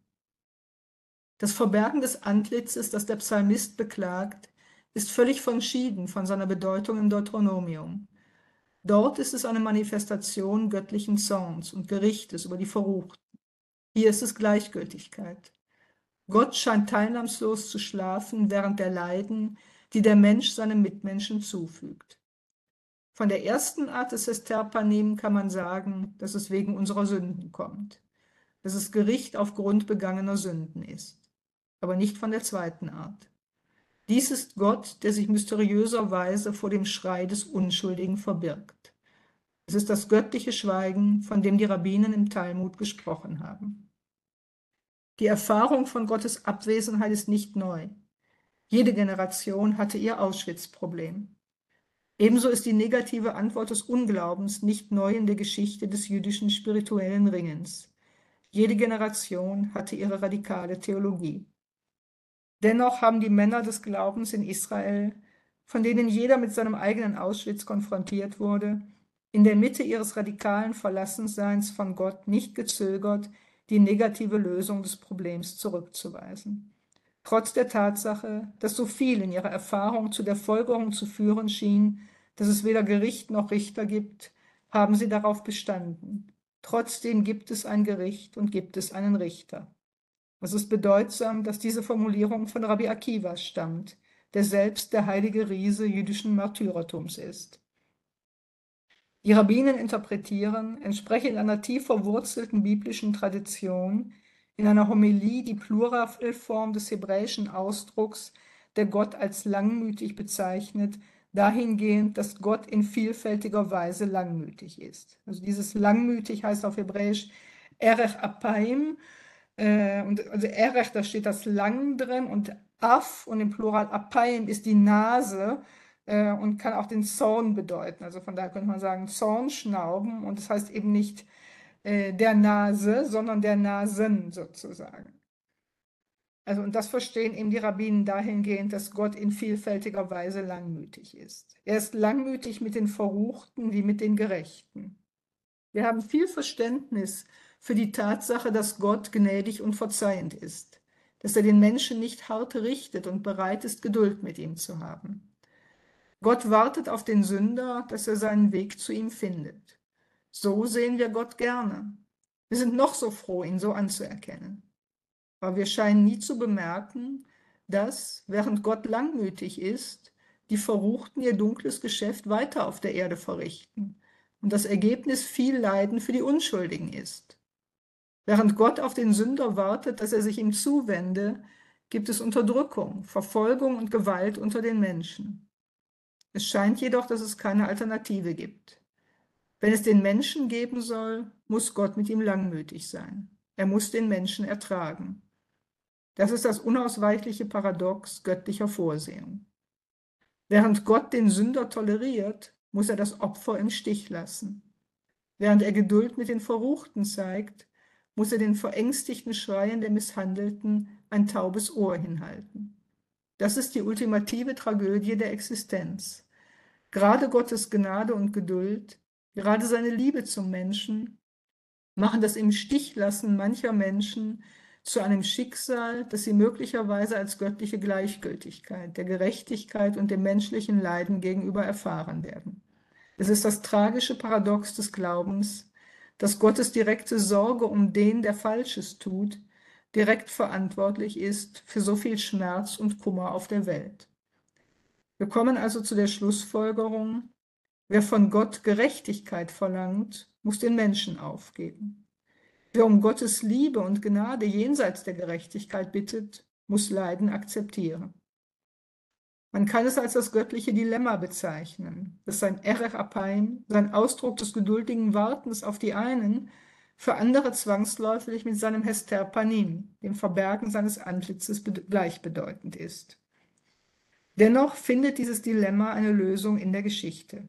Das Verbergen des Antlitzes, das der Psalmist beklagt, ist völlig verschieden von seiner Bedeutung im Deuteronomium. Dort ist es eine Manifestation göttlichen Zorns und Gerichtes über die Verruchten. Hier ist es Gleichgültigkeit. Gott scheint teilnahmslos zu schlafen während der Leiden, die der Mensch seinem Mitmenschen zufügt. Von der ersten Art des Hester Panim kann man sagen, dass es wegen unserer Sünden kommt, dass es Gericht aufgrund begangener Sünden ist, aber nicht von der zweiten Art. Dies ist Gott, der sich mysteriöserweise vor dem Schrei des Unschuldigen verbirgt. Es ist das göttliche Schweigen, von dem die Rabbinen im Talmud gesprochen haben. Die Erfahrung von Gottes Abwesenheit ist nicht neu. Jede Generation hatte ihr Auschwitz-Problem. Ebenso ist die negative Antwort des Unglaubens nicht neu in der Geschichte des jüdischen spirituellen Ringens. Jede Generation hatte ihre radikale Theologie. Dennoch haben die Männer des Glaubens in Israel, von denen jeder mit seinem eigenen Auschwitz konfrontiert wurde, in der Mitte ihres radikalen Verlassenseins von Gott nicht gezögert, die negative Lösung des Problems zurückzuweisen. Trotz der Tatsache, dass so viel in ihrer Erfahrung zu der Folgerung zu führen schien, dass es weder Gericht noch Richter gibt, haben sie darauf bestanden. Trotzdem gibt es ein Gericht und gibt es einen Richter. Es ist bedeutsam, dass diese Formulierung von Rabbi Akiva stammt, der selbst der heilige Riese jüdischen Märtyrertums ist. Die Rabbinen interpretieren, entsprechend einer tief verwurzelten biblischen Tradition, in einer Homilie die Pluralform des hebräischen Ausdrucks, der Gott als langmütig bezeichnet, dahingehend, dass Gott in vielfältiger Weise langmütig ist. Also dieses langmütig heißt auf Hebräisch Erech Apaim, und also Erech, da steht das Lang drin, und Af und im Plural Apaim ist die Nase und kann auch den Zorn bedeuten. Also von daher könnte man sagen Zornschnauben, und das heißt eben nicht der Nase, sondern der Nasen sozusagen. Also, und das verstehen eben die Rabbinen dahingehend, dass Gott in vielfältiger Weise langmütig ist. Er ist langmütig mit den Verruchten wie mit den Gerechten. Wir haben viel Verständnis für die Tatsache, dass Gott gnädig und verzeihend ist, dass er den Menschen nicht hart richtet und bereit ist, Geduld mit ihm zu haben. Gott wartet auf den Sünder, dass er seinen Weg zu ihm findet. So sehen wir Gott gerne. Wir sind noch so froh, ihn so anzuerkennen. Aber wir scheinen nie zu bemerken, dass, während Gott langmütig ist, die Verruchten ihr dunkles Geschäft weiter auf der Erde verrichten und das Ergebnis viel Leiden für die Unschuldigen ist. Während Gott auf den Sünder wartet, dass er sich ihm zuwende, gibt es Unterdrückung, Verfolgung und Gewalt unter den Menschen. Es scheint jedoch, dass es keine Alternative gibt. Wenn es den Menschen geben soll, muss Gott mit ihm langmütig sein. Er muss den Menschen ertragen. Das ist das unausweichliche Paradox göttlicher Vorsehung. Während Gott den Sünder toleriert, muss er das Opfer im Stich lassen. Während er Geduld mit den Verruchten zeigt, muss er den verängstigten Schreien der Misshandelten ein taubes Ohr hinhalten. Das ist die ultimative Tragödie der Existenz. Gerade Gottes Gnade und Geduld, gerade seine Liebe zum Menschen, machen das im Stichlassen mancher Menschen zu einem Schicksal, das sie möglicherweise als göttliche Gleichgültigkeit, der Gerechtigkeit und dem menschlichen Leiden gegenüber erfahren werden. Es ist das tragische Paradox des Glaubens, dass Gottes direkte Sorge um den, der Falsches tut, direkt verantwortlich ist für so viel Schmerz und Kummer auf der Welt. Wir kommen also zu der Schlussfolgerung, wer von Gott Gerechtigkeit verlangt, muss den Menschen aufgeben. Wer um Gottes Liebe und Gnade jenseits der Gerechtigkeit bittet, muss Leiden akzeptieren. Man kann es als das göttliche Dilemma bezeichnen, dass sein Erech Apaim, sein Ausdruck des geduldigen Wartens auf die einen, für andere zwangsläufig mit seinem Hester Panim, dem Verbergen seines Antlitzes, gleichbedeutend ist. Dennoch findet dieses Dilemma eine Lösung in der Geschichte.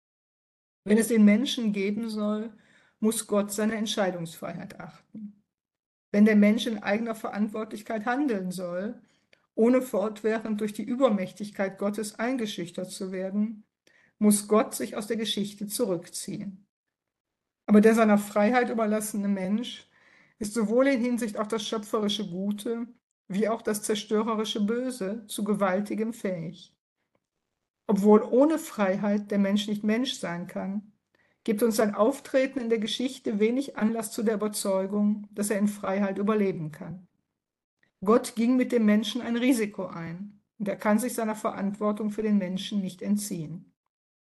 Wenn es den Menschen geben soll, muss Gott seine Entscheidungsfreiheit achten. Wenn der Mensch in eigener Verantwortlichkeit handeln soll, ohne fortwährend durch die Übermächtigkeit Gottes eingeschüchtert zu werden, muss Gott sich aus der Geschichte zurückziehen. Aber der seiner Freiheit überlassene Mensch ist sowohl in Hinsicht auf das schöpferische Gute wie auch das zerstörerische Böse zu Gewaltigem fähig. Obwohl ohne Freiheit der Mensch nicht Mensch sein kann, gibt uns sein Auftreten in der Geschichte wenig Anlass zu der Überzeugung, dass er in Freiheit überleben kann. Gott ging mit dem Menschen ein Risiko ein und er kann sich seiner Verantwortung für den Menschen nicht entziehen.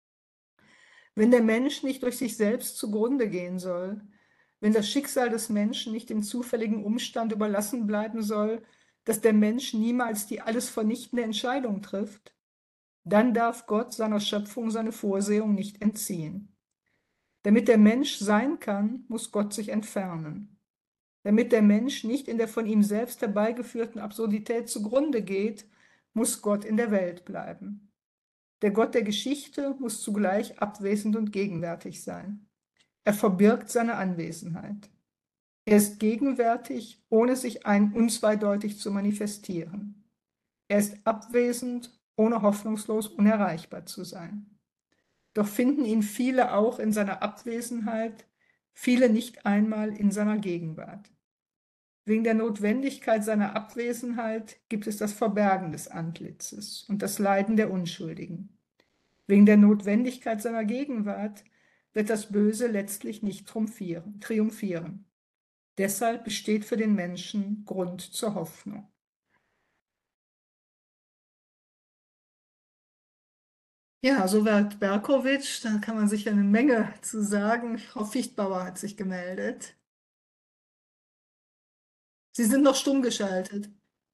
Wenn der Mensch nicht durch sich selbst zugrunde gehen soll, wenn das Schicksal des Menschen nicht dem zufälligen Umstand überlassen bleiben soll, dass der Mensch niemals die alles vernichtende Entscheidung trifft, dann darf Gott seiner Schöpfung seine Vorsehung nicht entziehen. Damit der Mensch sein kann, muss Gott sich entfernen. Damit der Mensch nicht in der von ihm selbst herbeigeführten Absurdität zugrunde geht, muss Gott in der Welt bleiben. Der Gott der Geschichte muss zugleich abwesend und gegenwärtig sein. Er verbirgt seine Anwesenheit. Er ist gegenwärtig, ohne sich unzweideutig zu manifestieren. Er ist abwesend, ohne hoffnungslos unerreichbar zu sein. Doch finden ihn viele auch in seiner Abwesenheit, viele nicht einmal in seiner Gegenwart. Wegen der Notwendigkeit seiner Abwesenheit gibt es das Verbergen des Antlitzes und das Leiden der Unschuldigen. Wegen der Notwendigkeit seiner Gegenwart wird das Böse letztlich nicht triumphieren. Deshalb besteht für den Menschen Grund zur Hoffnung. Ja, soweit Berkowitsch, da kann man sicher eine Menge zu sagen. Frau Fichtbauer hat sich gemeldet. Sie sind noch stumm geschaltet.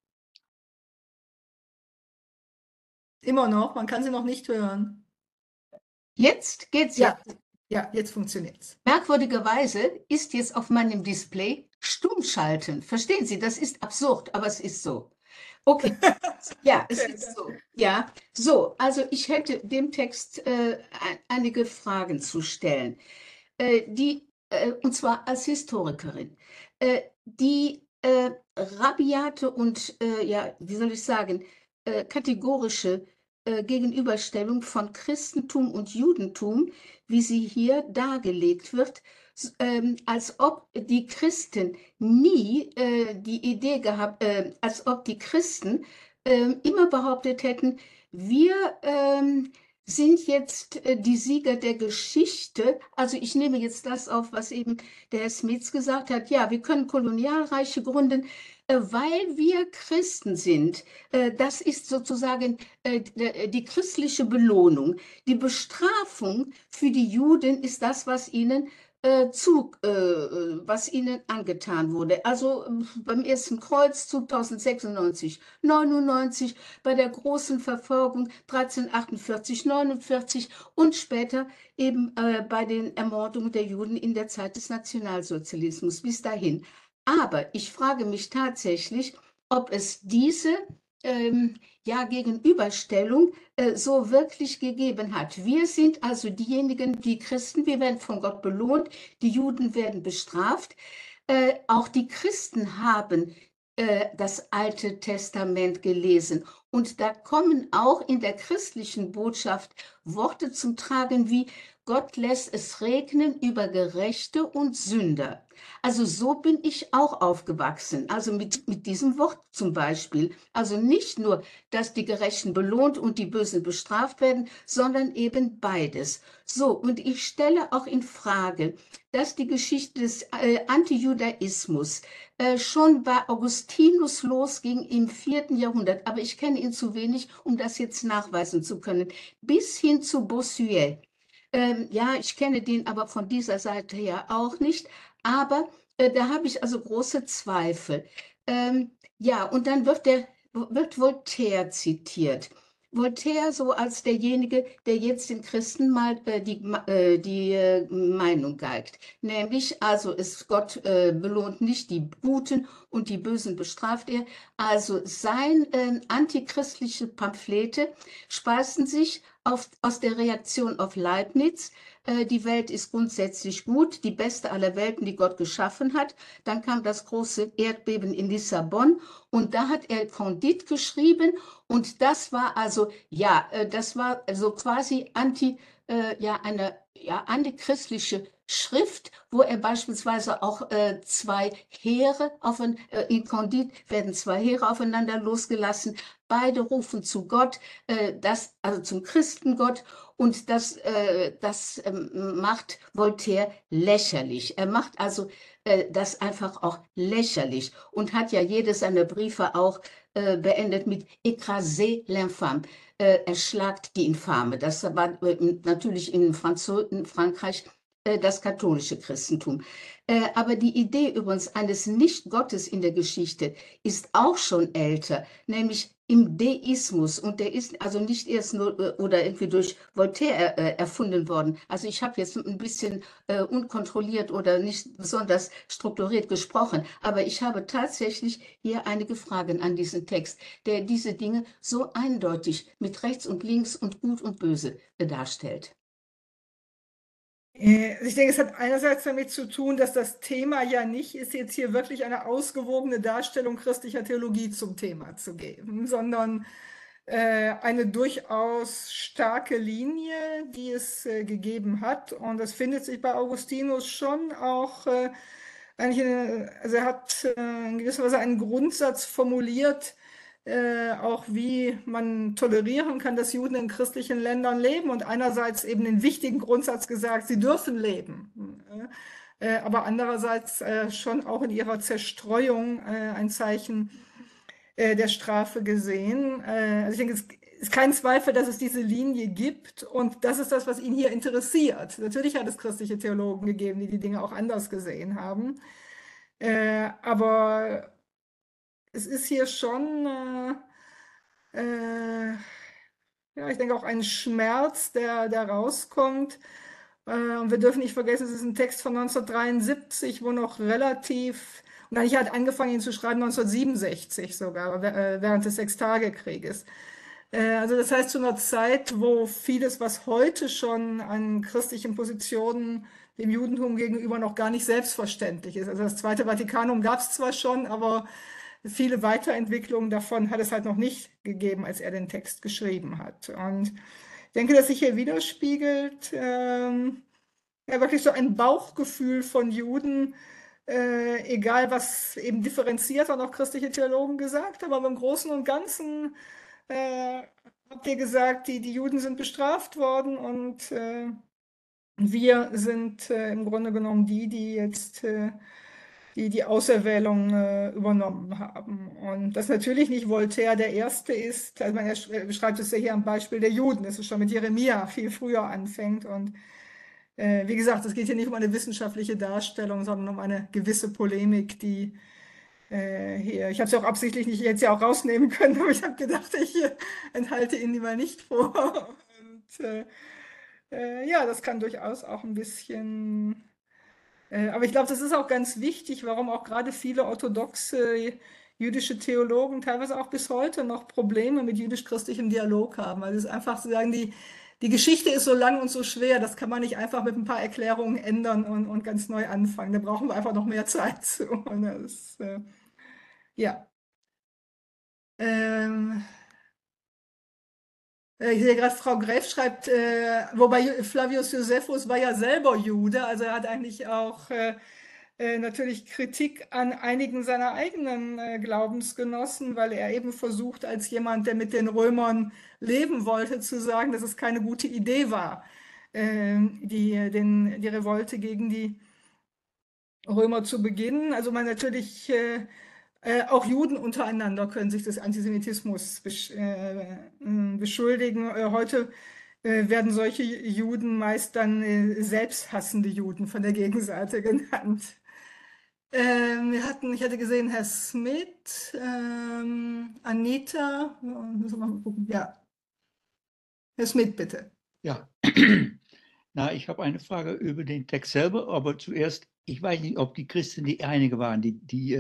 Immer noch, man kann Sie noch nicht hören. Jetzt geht's Ja, ja. ja, jetzt funktioniert's. Merkwürdigerweise ist jetzt auf meinem Display Stummschalten. Verstehen Sie, das ist absurd, aber es ist so. Okay, ja, es Okay, ist so. Ja, so, also ich hätte dem Text einige Fragen zu stellen, und zwar als Historikerin. Die rabiate und, ja, wie soll ich sagen, kategorische Gegenüberstellung von Christentum und Judentum, wie sie hier dargelegt wird, als ob die Christen nie die Idee gehabt, als ob die Christen immer behauptet hätten, wir sind jetzt die Sieger der Geschichte. Also ich nehme jetzt das auf, was eben der Herr Smits gesagt hat. Ja, wir können Kolonialreiche gründen, weil wir Christen sind. Das ist sozusagen die christliche Belohnung. Die Bestrafung für die Juden ist das, was ihnen was ihnen angetan wurde. Also beim ersten Kreuzzug 1096, 99, bei der großen Verfolgung 1348, 49 und später eben bei den Ermordungen der Juden in der Zeit des Nationalsozialismus bis dahin. Aber ich frage mich tatsächlich, ob es diese ja, Gegenüberstellung so wirklich gegeben hat. Wir sind also diejenigen, die Christen, wir werden von Gott belohnt, die Juden werden bestraft. Auch die Christen haben das Alte Testament gelesen. Und da kommen auch in der christlichen Botschaft Worte zum Tragen wie Gott lässt es regnen über Gerechte und Sünder. Also so bin ich auch aufgewachsen, also mit diesem Wort zum Beispiel. Also nicht nur, dass die Gerechten belohnt und die Bösen bestraft werden, sondern eben beides. So, und ich stelle auch in Frage, dass die Geschichte des Antijudaismus schon bei Augustinus losging im 4. Jahrhundert, aber ich kenne ihn zu wenig, um das jetzt nachweisen zu können, bis hin zu Bossuet. Ja, ich kenne den aber von dieser Seite her auch nicht, aber da habe ich also große Zweifel. Ja, und dann wird Voltaire zitiert. Voltaire so als derjenige, der jetzt den Christen mal die Meinung geigt. Nämlich, also Gott belohnt nicht die Guten und die Bösen bestraft er. Also sein antichristliche Pamphlete speisen sich aus der Reaktion auf Leibniz. Die Welt ist grundsätzlich gut, die beste aller Welten, die Gott geschaffen hat. Dann kam das große Erdbeben in Lissabon und da hat er Condit geschrieben und das war also, ja, das war also quasi eine antichristliche Schrift, wo er beispielsweise auch zwei Heere, in Condit werden zwei Heere aufeinander losgelassen, beide rufen zu Gott, also zum Christengott, und das macht Voltaire lächerlich. Er macht also das einfach auch lächerlich und hat ja jede seiner Briefe auch beendet mit Écrasez l'infâme. Erschlagt die Infame. Das war natürlich in Frankreich das katholische Christentum. Aber die Idee übrigens eines Nicht-Gottes in der Geschichte ist auch schon älter, nämlich im Deismus. Und der ist also nicht erst nur oder irgendwie durch Voltaire erfunden worden. Also ich habe jetzt ein bisschen unkontrolliert oder nicht besonders strukturiert gesprochen, aber ich habe tatsächlich hier einige Fragen an diesen Text, der diese Dinge so eindeutig mit rechts und links und gut und böse darstellt. Ich denke, es hat einerseits damit zu tun, dass das Thema ja nicht ist, jetzt hier wirklich eine ausgewogene Darstellung christlicher Theologie zum Thema zu geben, sondern eine durchaus starke Linie, die es gegeben hat. Und das findet sich bei Augustinus schon auch eigentlich, also er hat in gewisser Weise einen Grundsatz formuliert, auch wie man tolerieren kann, dass Juden in christlichen Ländern leben und einerseits eben den wichtigen Grundsatz gesagt, sie dürfen leben, aber andererseits schon auch in ihrer Zerstreuung ein Zeichen der Strafe gesehen. Also ich denke, ist kein Zweifel, dass es diese Linie gibt und das ist das, was ihn hier interessiert. Natürlich hat es christliche Theologen gegeben, die die Dinge auch anders gesehen haben, aber es ist hier schon, ja, ich denke auch ein Schmerz, der rauskommt. Und wir dürfen nicht vergessen, es ist ein Text von 1973, wo noch relativ, und eigentlich hat angefangen, ihn zu schreiben 1967 sogar, während des Sechstagekrieges. Also das heißt, zu einer Zeit, wo vieles, was heute schon an christlichen Positionen dem Judentum gegenüber noch gar nicht selbstverständlich ist. Also das Zweite Vatikanum gab es zwar schon, aber viele Weiterentwicklungen davon hat es halt noch nicht gegeben, als er den Text geschrieben hat. Und ich denke, dass sich hier widerspiegelt, ja, wirklich so ein Bauchgefühl von Juden, egal was eben differenziert auch noch christliche Theologen gesagt haben, aber im Großen und Ganzen habt ihr gesagt, die Juden sind bestraft worden und wir sind im Grunde genommen die jetzt die Auserwählung übernommen haben. Und dass natürlich nicht Voltaire der Erste ist, also er beschreibt es ja hier am Beispiel der Juden, dass es schon mit Jeremia viel früher anfängt. Und wie gesagt, es geht hier nicht um eine wissenschaftliche Darstellung, sondern um eine gewisse Polemik, die hier, ich habe es ja auch absichtlich nicht jetzt ja auch rausnehmen können, aber ich habe gedacht, ich enthalte ihn lieber nicht vor. Und ja, das kann durchaus auch ein bisschen, aber ich glaube, das ist auch ganz wichtig, warum auch gerade viele orthodoxe jüdische Theologen teilweise auch bis heute noch Probleme mit jüdisch-christlichem Dialog haben. Also es ist einfach zu sagen, die Geschichte ist so lang und so schwer, das kann man nicht einfach mit ein paar Erklärungen ändern und ganz neu anfangen. Da brauchen wir einfach noch mehr Zeit zu. Und das, ja. Ich sehe gerade, Frau Gräf schreibt, wobei Flavius Josephus war ja selber Jude, also er hat eigentlich auch natürlich Kritik an einigen seiner eigenen Glaubensgenossen, weil er eben versucht, als jemand, der mit den Römern leben wollte, zu sagen, dass es keine gute Idee war, die Revolte gegen die Römer zu beginnen. Also man natürlich auch Juden untereinander können sich des Antisemitismus beschuldigen. Heute werden solche Juden meist dann selbsthassende Juden von der Gegenseite genannt. Ich hatte gesehen, Herr Smith, Anita, müssen wir mal gucken. Ja. Herr Smith, bitte. Ja, na, ich habe eine Frage über den Text selber, aber zuerst, ich weiß nicht, ob die Christen die einige waren, die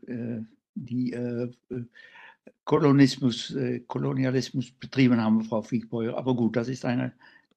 Kolonialismus betrieben haben, Frau Fiegbeuer. Aber gut, das ist eine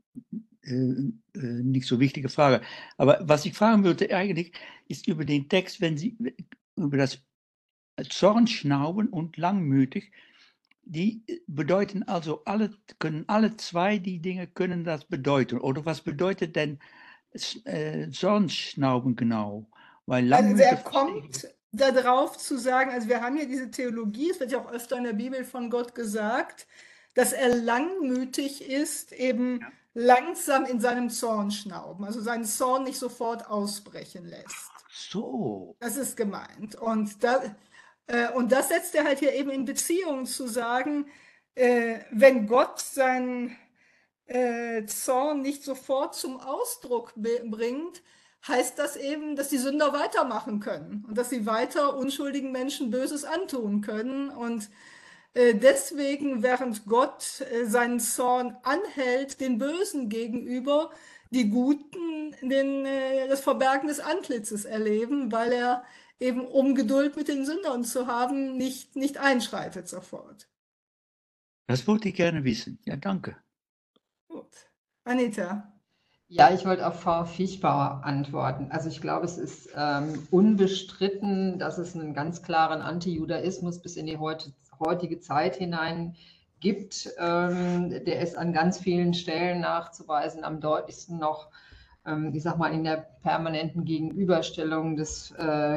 nicht so wichtige Frage. Aber was ich fragen würde eigentlich, ist über den Text, wenn Sie über das Zornschnauben und langmütig, die bedeuten also können alle zwei die Dinge können das bedeuten. Oder was bedeutet denn Zornschnauben genau? Weil also er kommt darauf zu sagen, also wir haben hier diese Theologie, es wird ja auch öfter in der Bibel von Gott gesagt, dass er langmütig ist, eben langsam in seinem Zorn schnauben, also seinen Zorn nicht sofort ausbrechen lässt. So. Das ist gemeint. Und das setzt er halt hier eben in Beziehung zu sagen, wenn Gott seinen Zorn nicht sofort zum Ausdruck bringt, heißt das eben, dass die Sünder weitermachen können und dass sie weiter unschuldigen Menschen Böses antun können. Und deswegen, während Gott seinen Zorn anhält den Bösen gegenüber, die Guten das Verbergen des Antlitzes erleben, weil er eben, um Geduld mit den Sündern zu haben, nicht einschreitet sofort. Das wollte ich gerne wissen. Ja, danke. Gut. Anita. Ja, ich wollte auf Frau Fiechbauer antworten. Also ich glaube, es ist unbestritten, dass es einen ganz klaren Antijudaismus bis in die heutige Zeit hinein gibt. Der ist an ganz vielen Stellen nachzuweisen, am deutlichsten noch, ich sag mal, in der permanenten Gegenüberstellung des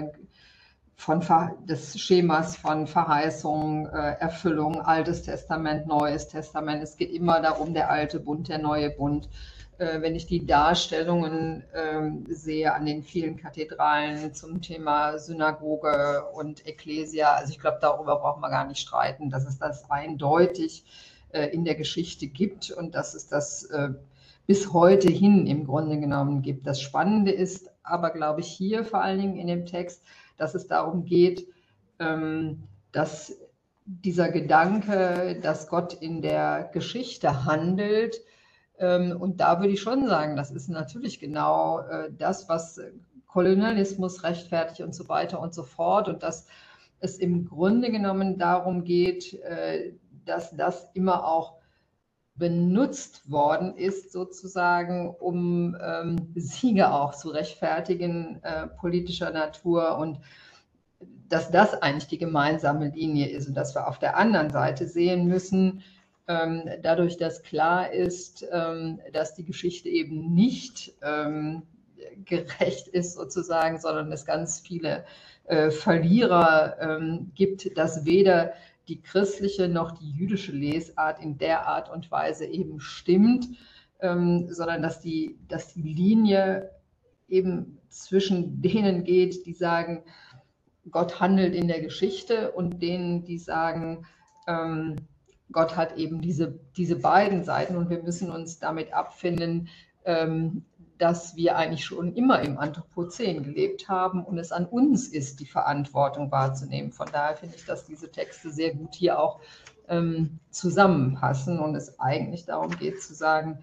Schemas von Verheißung, Erfüllung, Altes Testament, Neues Testament. Es geht immer darum, der alte Bund, der neue Bund. Wenn ich die Darstellungen sehe an den vielen Kathedralen zum Thema Synagoge und Ekklesia, also ich glaube, darüber braucht man gar nicht streiten, dass es das eindeutig in der Geschichte gibt und dass es das bis heute hin im Grunde genommen gibt. Das Spannende ist aber, glaube ich, hier vor allen Dingen in dem Text, dass es darum geht, dass dieser Gedanke, dass Gott in der Geschichte handelt, und da würde ich schon sagen, das ist natürlich genau das, was Kolonialismus rechtfertigt und so weiter und so fort, und dass es im Grunde genommen darum geht, dass das immer auch benutzt worden ist, sozusagen, um Siege auch zu rechtfertigen, politischer Natur, und dass das eigentlich die gemeinsame Linie ist und dass wir auf der anderen Seite sehen müssen, dadurch, dass klar ist, dass die Geschichte eben nicht gerecht ist sozusagen, sondern es ganz viele Verlierer gibt, dass weder die christliche noch die jüdische Lesart in der Art und Weise eben stimmt, sondern dass die Linie eben zwischen denen geht, die sagen, Gott handelt in der Geschichte, und denen, die sagen, Gott hat eben diese beiden Seiten, und wir müssen uns damit abfinden, dass wir eigentlich schon immer im Anthropozän gelebt haben und es an uns ist, die Verantwortung wahrzunehmen. Von daher finde ich, dass diese Texte sehr gut hier auch zusammenpassen und es eigentlich darum geht zu sagen,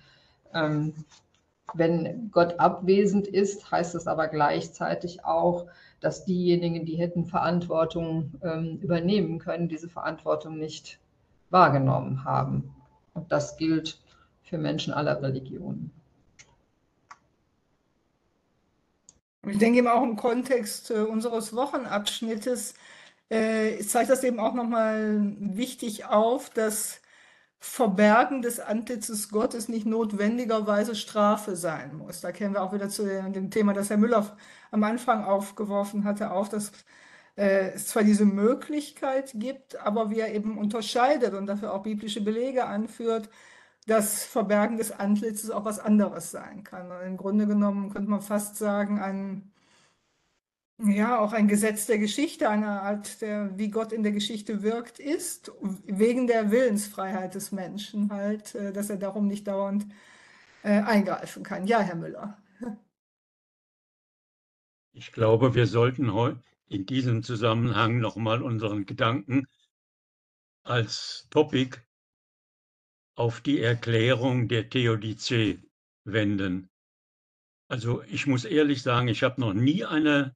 wenn Gott abwesend ist, heißt das aber gleichzeitig auch, dass diejenigen, die hätten Verantwortung übernehmen können, diese Verantwortung nicht wahrgenommen haben. Und das gilt für Menschen aller Religionen. Ich denke eben auch im Kontext unseres Wochenabschnittes zeigt das eben auch nochmal wichtig auf, dass Verbergen des Antlitzes Gottes nicht notwendigerweise Strafe sein muss. Da kämen wir auch wieder zu dem Thema, das Herr Müller am Anfang aufgeworfen hatte, auf, dass es zwar diese Möglichkeit gibt, aber wie er eben unterscheidet und dafür auch biblische Belege anführt, dass Verbergen des Antlitzes auch was anderes sein kann. Und im Grunde genommen könnte man fast sagen, auch ein Gesetz der Geschichte, eine Art, wie Gott in der Geschichte wirkt, ist, wegen der Willensfreiheit des Menschen halt, dass er darum nicht dauernd eingreifen kann. Ja, Herr Müller. Ich glaube, wir sollten heute in diesem Zusammenhang nochmal unseren Gedanken als Topic auf die Erklärung der Theodizee wenden. Also ich muss ehrlich sagen, ich habe noch nie eine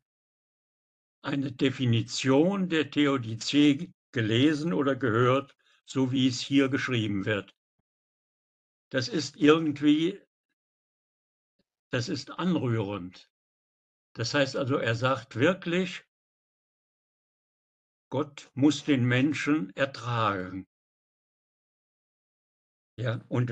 Definition der Theodizee gelesen oder gehört, so wie es hier geschrieben wird. Das ist irgendwie, das ist anrührend. Das heißt also, er sagt wirklich, Gott muss den Menschen ertragen. Ja, und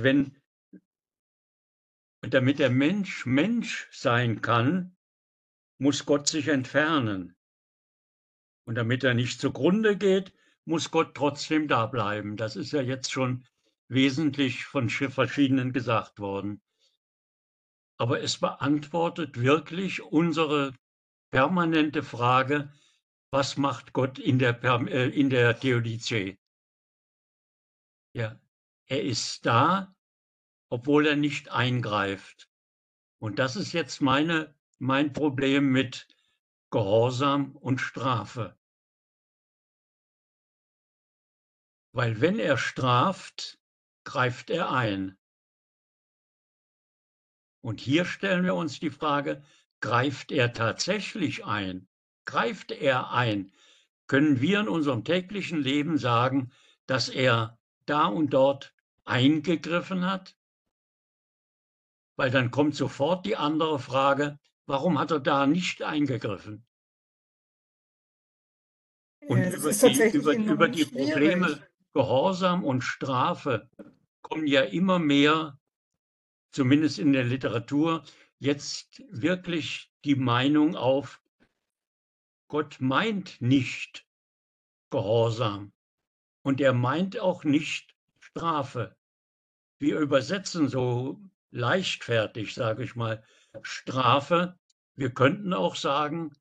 damit der Mensch Mensch sein kann, muss Gott sich entfernen. Und damit er nicht zugrunde geht, muss Gott trotzdem da bleiben. Das ist ja jetzt schon wesentlich von verschiedenen gesagt worden. Aber es beantwortet wirklich unsere permanente Frage, was macht Gott in der Theodizee? Ja, er ist da, obwohl er nicht eingreift. Und das ist jetzt mein Problem mit Gehorsam und Strafe. Weil wenn er straft, greift er ein. Und hier stellen wir uns die Frage, greift er tatsächlich ein? Greift er ein? Können wir in unserem täglichen Leben sagen, dass er da und dort eingegriffen hat? Weil dann kommt sofort die andere Frage, warum hat er da nicht eingegriffen? Und über die Probleme Gehorsam und Strafe kommen ja immer mehr, zumindest in der Literatur, jetzt wirklich die Meinung auf, Gott meint nicht Gehorsam und er meint auch nicht Strafe. Wir übersetzen so leichtfertig, sage ich mal, Strafe. Wir könnten auch sagen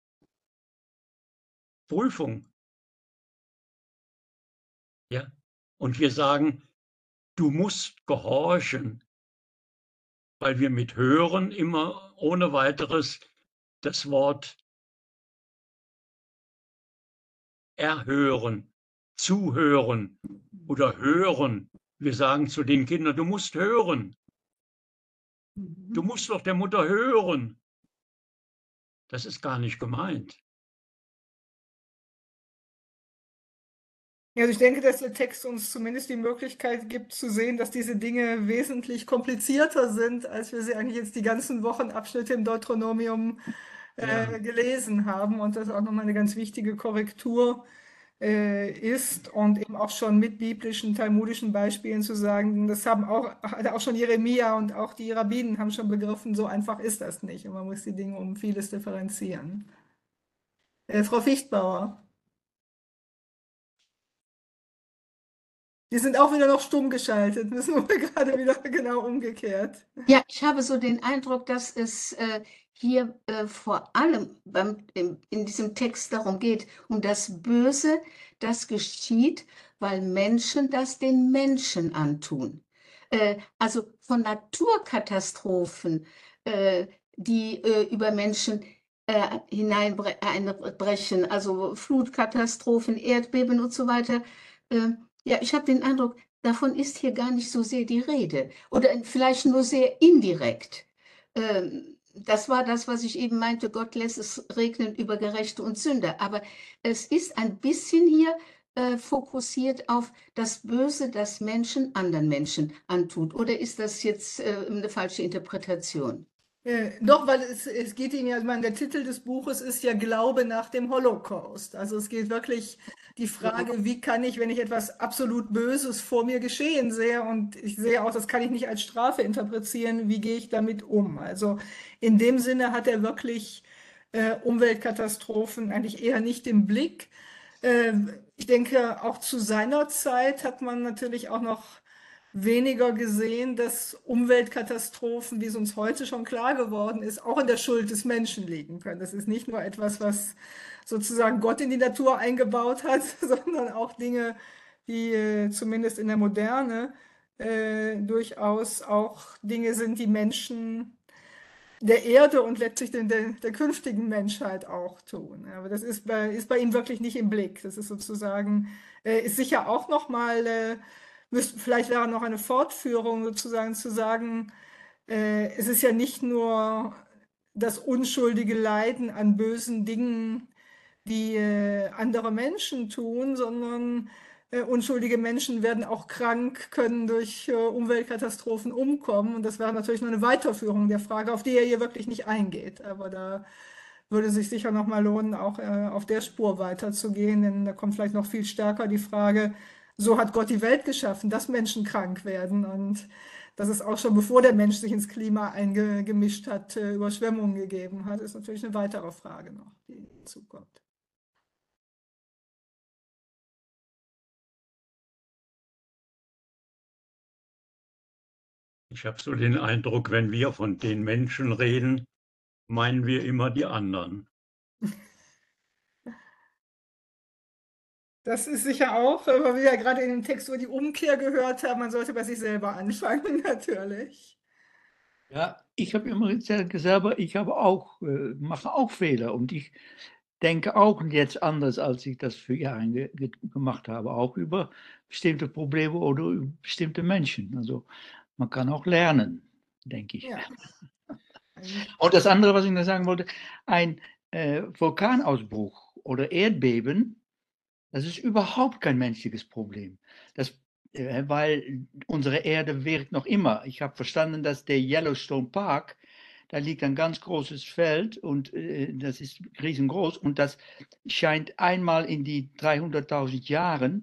Prüfung. Ja, und wir sagen, du musst gehorchen, weil wir mit hören immer ohne weiteres das Wort erhören, zuhören oder hören. Wir sagen zu den Kindern, du musst hören. Du musst doch der Mutter hören. Das ist gar nicht gemeint. Ja, also ich denke, dass der Text uns zumindest die Möglichkeit gibt zu sehen, dass diese Dinge wesentlich komplizierter sind, als wir sie eigentlich jetzt die ganzen Wochenabschnitte im Deuteronomium Ja. gelesen haben und das auch nochmal eine ganz wichtige Korrektur ist und eben auch schon mit biblischen, talmudischen Beispielen zu sagen, das hat auch schon Jeremia und auch die Rabbinen haben schon begriffen, so einfach ist das nicht und man muss die Dinge um vieles differenzieren. Frau Fichtbauer. Die sind auch wieder noch stumm geschaltet, müssen wir gerade wieder genau umgekehrt. Ja, ich habe so den Eindruck, dass es hier vor allem in diesem Text darum geht, um das Böse, das geschieht, weil Menschen das den Menschen antun. Also von Naturkatastrophen, die über Menschen hineinbrechen, also Flutkatastrophen, Erdbeben und so weiter. Ja, ich habe den Eindruck, davon ist hier gar nicht so sehr die Rede oder vielleicht nur sehr indirekt. Das war das, was ich eben meinte, Gott lässt es regnen über Gerechte und Sünder. Aber es ist ein bisschen hier fokussiert auf das Böse, das Menschen anderen Menschen antut. Oder ist das jetzt eine falsche Interpretation? Doch, weil es geht Ihnen ja, ich meine, der Titel des Buches ist ja Glaube nach dem Holocaust. Also es geht wirklich die Frage, wie kann ich, wenn ich etwas absolut Böses vor mir geschehen sehe und ich sehe auch, das kann ich nicht als Strafe interpretieren, wie gehe ich damit um? Also in dem Sinne hat er wirklich Umweltkatastrophen eigentlich eher nicht im Blick. Ich denke, auch zu seiner Zeit hat man natürlich auch noch weniger gesehen, dass Umweltkatastrophen, wie es uns heute schon klar geworden ist, auch in der Schuld des Menschen liegen können. Das ist nicht nur etwas, was sozusagen Gott in die Natur eingebaut hat, sondern auch Dinge, die zumindest in der Moderne durchaus auch Dinge sind, die Menschen der Erde und letztlich der künftigen Menschheit auch tun. Aber das ist bei ihm wirklich nicht im Blick. Das ist sozusagen, ist sicher auch nochmal, vielleicht wäre noch eine Fortführung sozusagen zu sagen, es ist ja nicht nur das unschuldige Leiden an bösen Dingen, die andere Menschen tun, sondern unschuldige Menschen werden auch krank, können durch Umweltkatastrophen umkommen. Und das wäre natürlich nur eine Weiterführung der Frage, auf die er hier wirklich nicht eingeht. Aber da würde sich sicher noch mal lohnen, auch auf der Spur weiterzugehen, denn da kommt vielleicht noch viel stärker die Frage, so hat Gott die Welt geschaffen, dass Menschen krank werden und dass es auch schon bevor der Mensch sich ins Klima eingemischt hat, Überschwemmungen gegeben hat, ist natürlich eine weitere Frage noch, die hinzukommt. Ich habe so den Eindruck, wenn wir von den Menschen reden, meinen wir immer die anderen. Das ist sicher auch, weil wir ja gerade in dem Text über die Umkehr gehört haben, man sollte bei sich selber anfangen, natürlich. Ja, ich habe immer selber, ich habe auch, mache auch Fehler und ich denke auch jetzt anders, als ich das für Jahre gemacht habe, auch über bestimmte Probleme oder über bestimmte Menschen. Also man kann auch lernen, denke ich. Ja. Und das andere, was ich noch sagen wollte, ein Vulkanausbruch oder Erdbeben, das ist überhaupt kein menschliches Problem. Weil unsere Erde wirkt noch immer. Ich habe verstanden, dass der Yellowstone Park, da liegt ein ganz großes Feld und das ist riesengroß und das scheint einmal in die 300.000 Jahren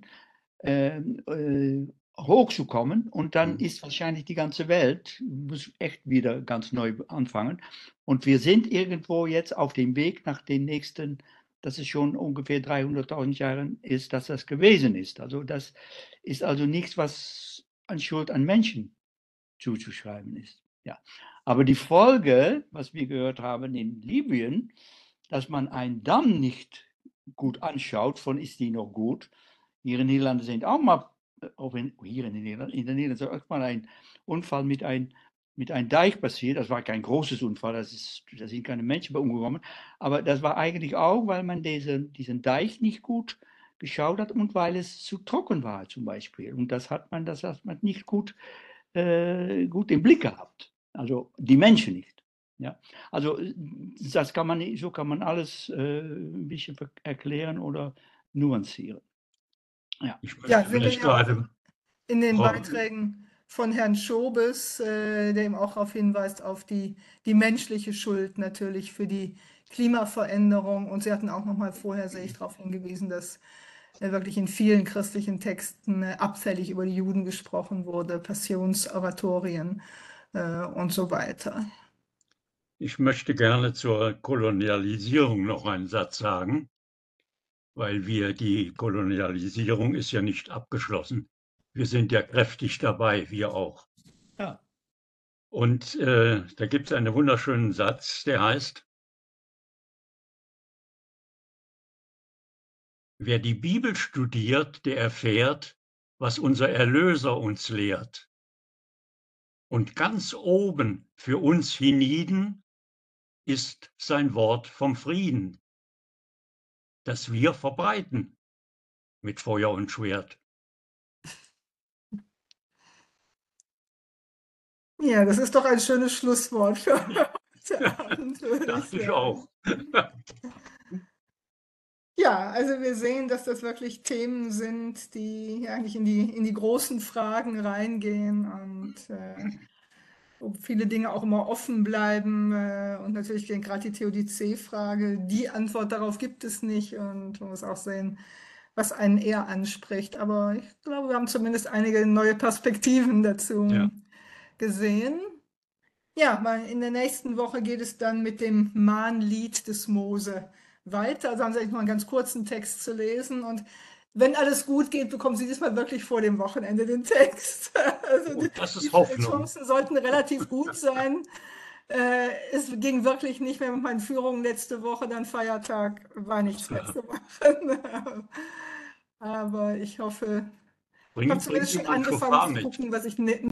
hochzukommen und dann ist wahrscheinlich die ganze Welt, muss echt wieder ganz neu anfangen. Und wir sind irgendwo jetzt auf dem Weg nach den nächsten, dass es schon ungefähr 300.000 Jahren ist, dass das gewesen ist. Also das ist also nichts, was an Schuld an Menschen zuzuschreiben ist. Ja. Aber die Folge, was wir gehört haben in Libyen, dass man einen Damm nicht gut anschaut, von ist die noch gut. Hier in Niederlande sind auch mal auch hier in der Niederlande ist auch mal ein Unfall mit einem Deich passiert. Das war kein großes Unfall, da sind keine Menschen bei umgekommen. Aber das war eigentlich auch, weil man diesen Deich nicht gut geschaut hat und weil es zu trocken war zum Beispiel. Und das hat man nicht gut im Blick gehabt. Also die Menschen nicht. Ja, also so kann man alles ein bisschen erklären oder nuancieren. Ja, Ich Ja, möchte sind wir vielleicht ja auch gerade, in den Frau, Beiträgen von Herrn Schobes, der eben auch darauf hinweist, auf die menschliche Schuld natürlich für die Klimaveränderung. Und Sie hatten auch noch mal vorher, sehe ich, darauf hingewiesen, dass wirklich in vielen christlichen Texten abfällig über die Juden gesprochen wurde, Passionsoratorien und so weiter. ich möchte gerne zur Kolonialisierung noch einen Satz sagen, weil die Kolonialisierung ist ja nicht abgeschlossen. Wir sind ja kräftig dabei, wir auch. ja. Und da gibt es einen wunderschönen Satz, der heißt: Wer die Bibel studiert, der erfährt, was unser Erlöser uns lehrt. Und ganz oben für uns hienieden ist sein Wort vom Frieden, das wir verbreiten mit Feuer und Schwert. Ja, das ist doch ein schönes Schlusswort für heute Abend, würde ich Dachte ich sagen. auch. Ja, also wir sehen, dass das wirklich Themen sind, die eigentlich in die großen Fragen reingehen und wo viele Dinge auch immer offen bleiben. Und natürlich gerade die Theodizee-Frage, die Antwort darauf gibt es nicht. Und man muss auch sehen, was einen eher anspricht. Aber ich glaube, wir haben zumindest einige neue Perspektiven dazu Ja. gesehen. Ja, in der nächsten Woche geht es dann mit dem Mahnlied des Mose weiter. Also haben Sie eigentlich noch einen ganz kurzen Text zu lesen. Und wenn alles gut geht, bekommen Sie diesmal wirklich vor dem Wochenende den Text. Also Und das die ist Hoffnung. Chancen sollten relativ gut sein. Es ging wirklich nicht mehr mit meinen Führungen letzte Woche, dann Feiertag, war nichts mehr zu machen. Aber ich hoffe, ich habe Bringt zumindest die schon angefangen zu Schofar mit. gucken, was ich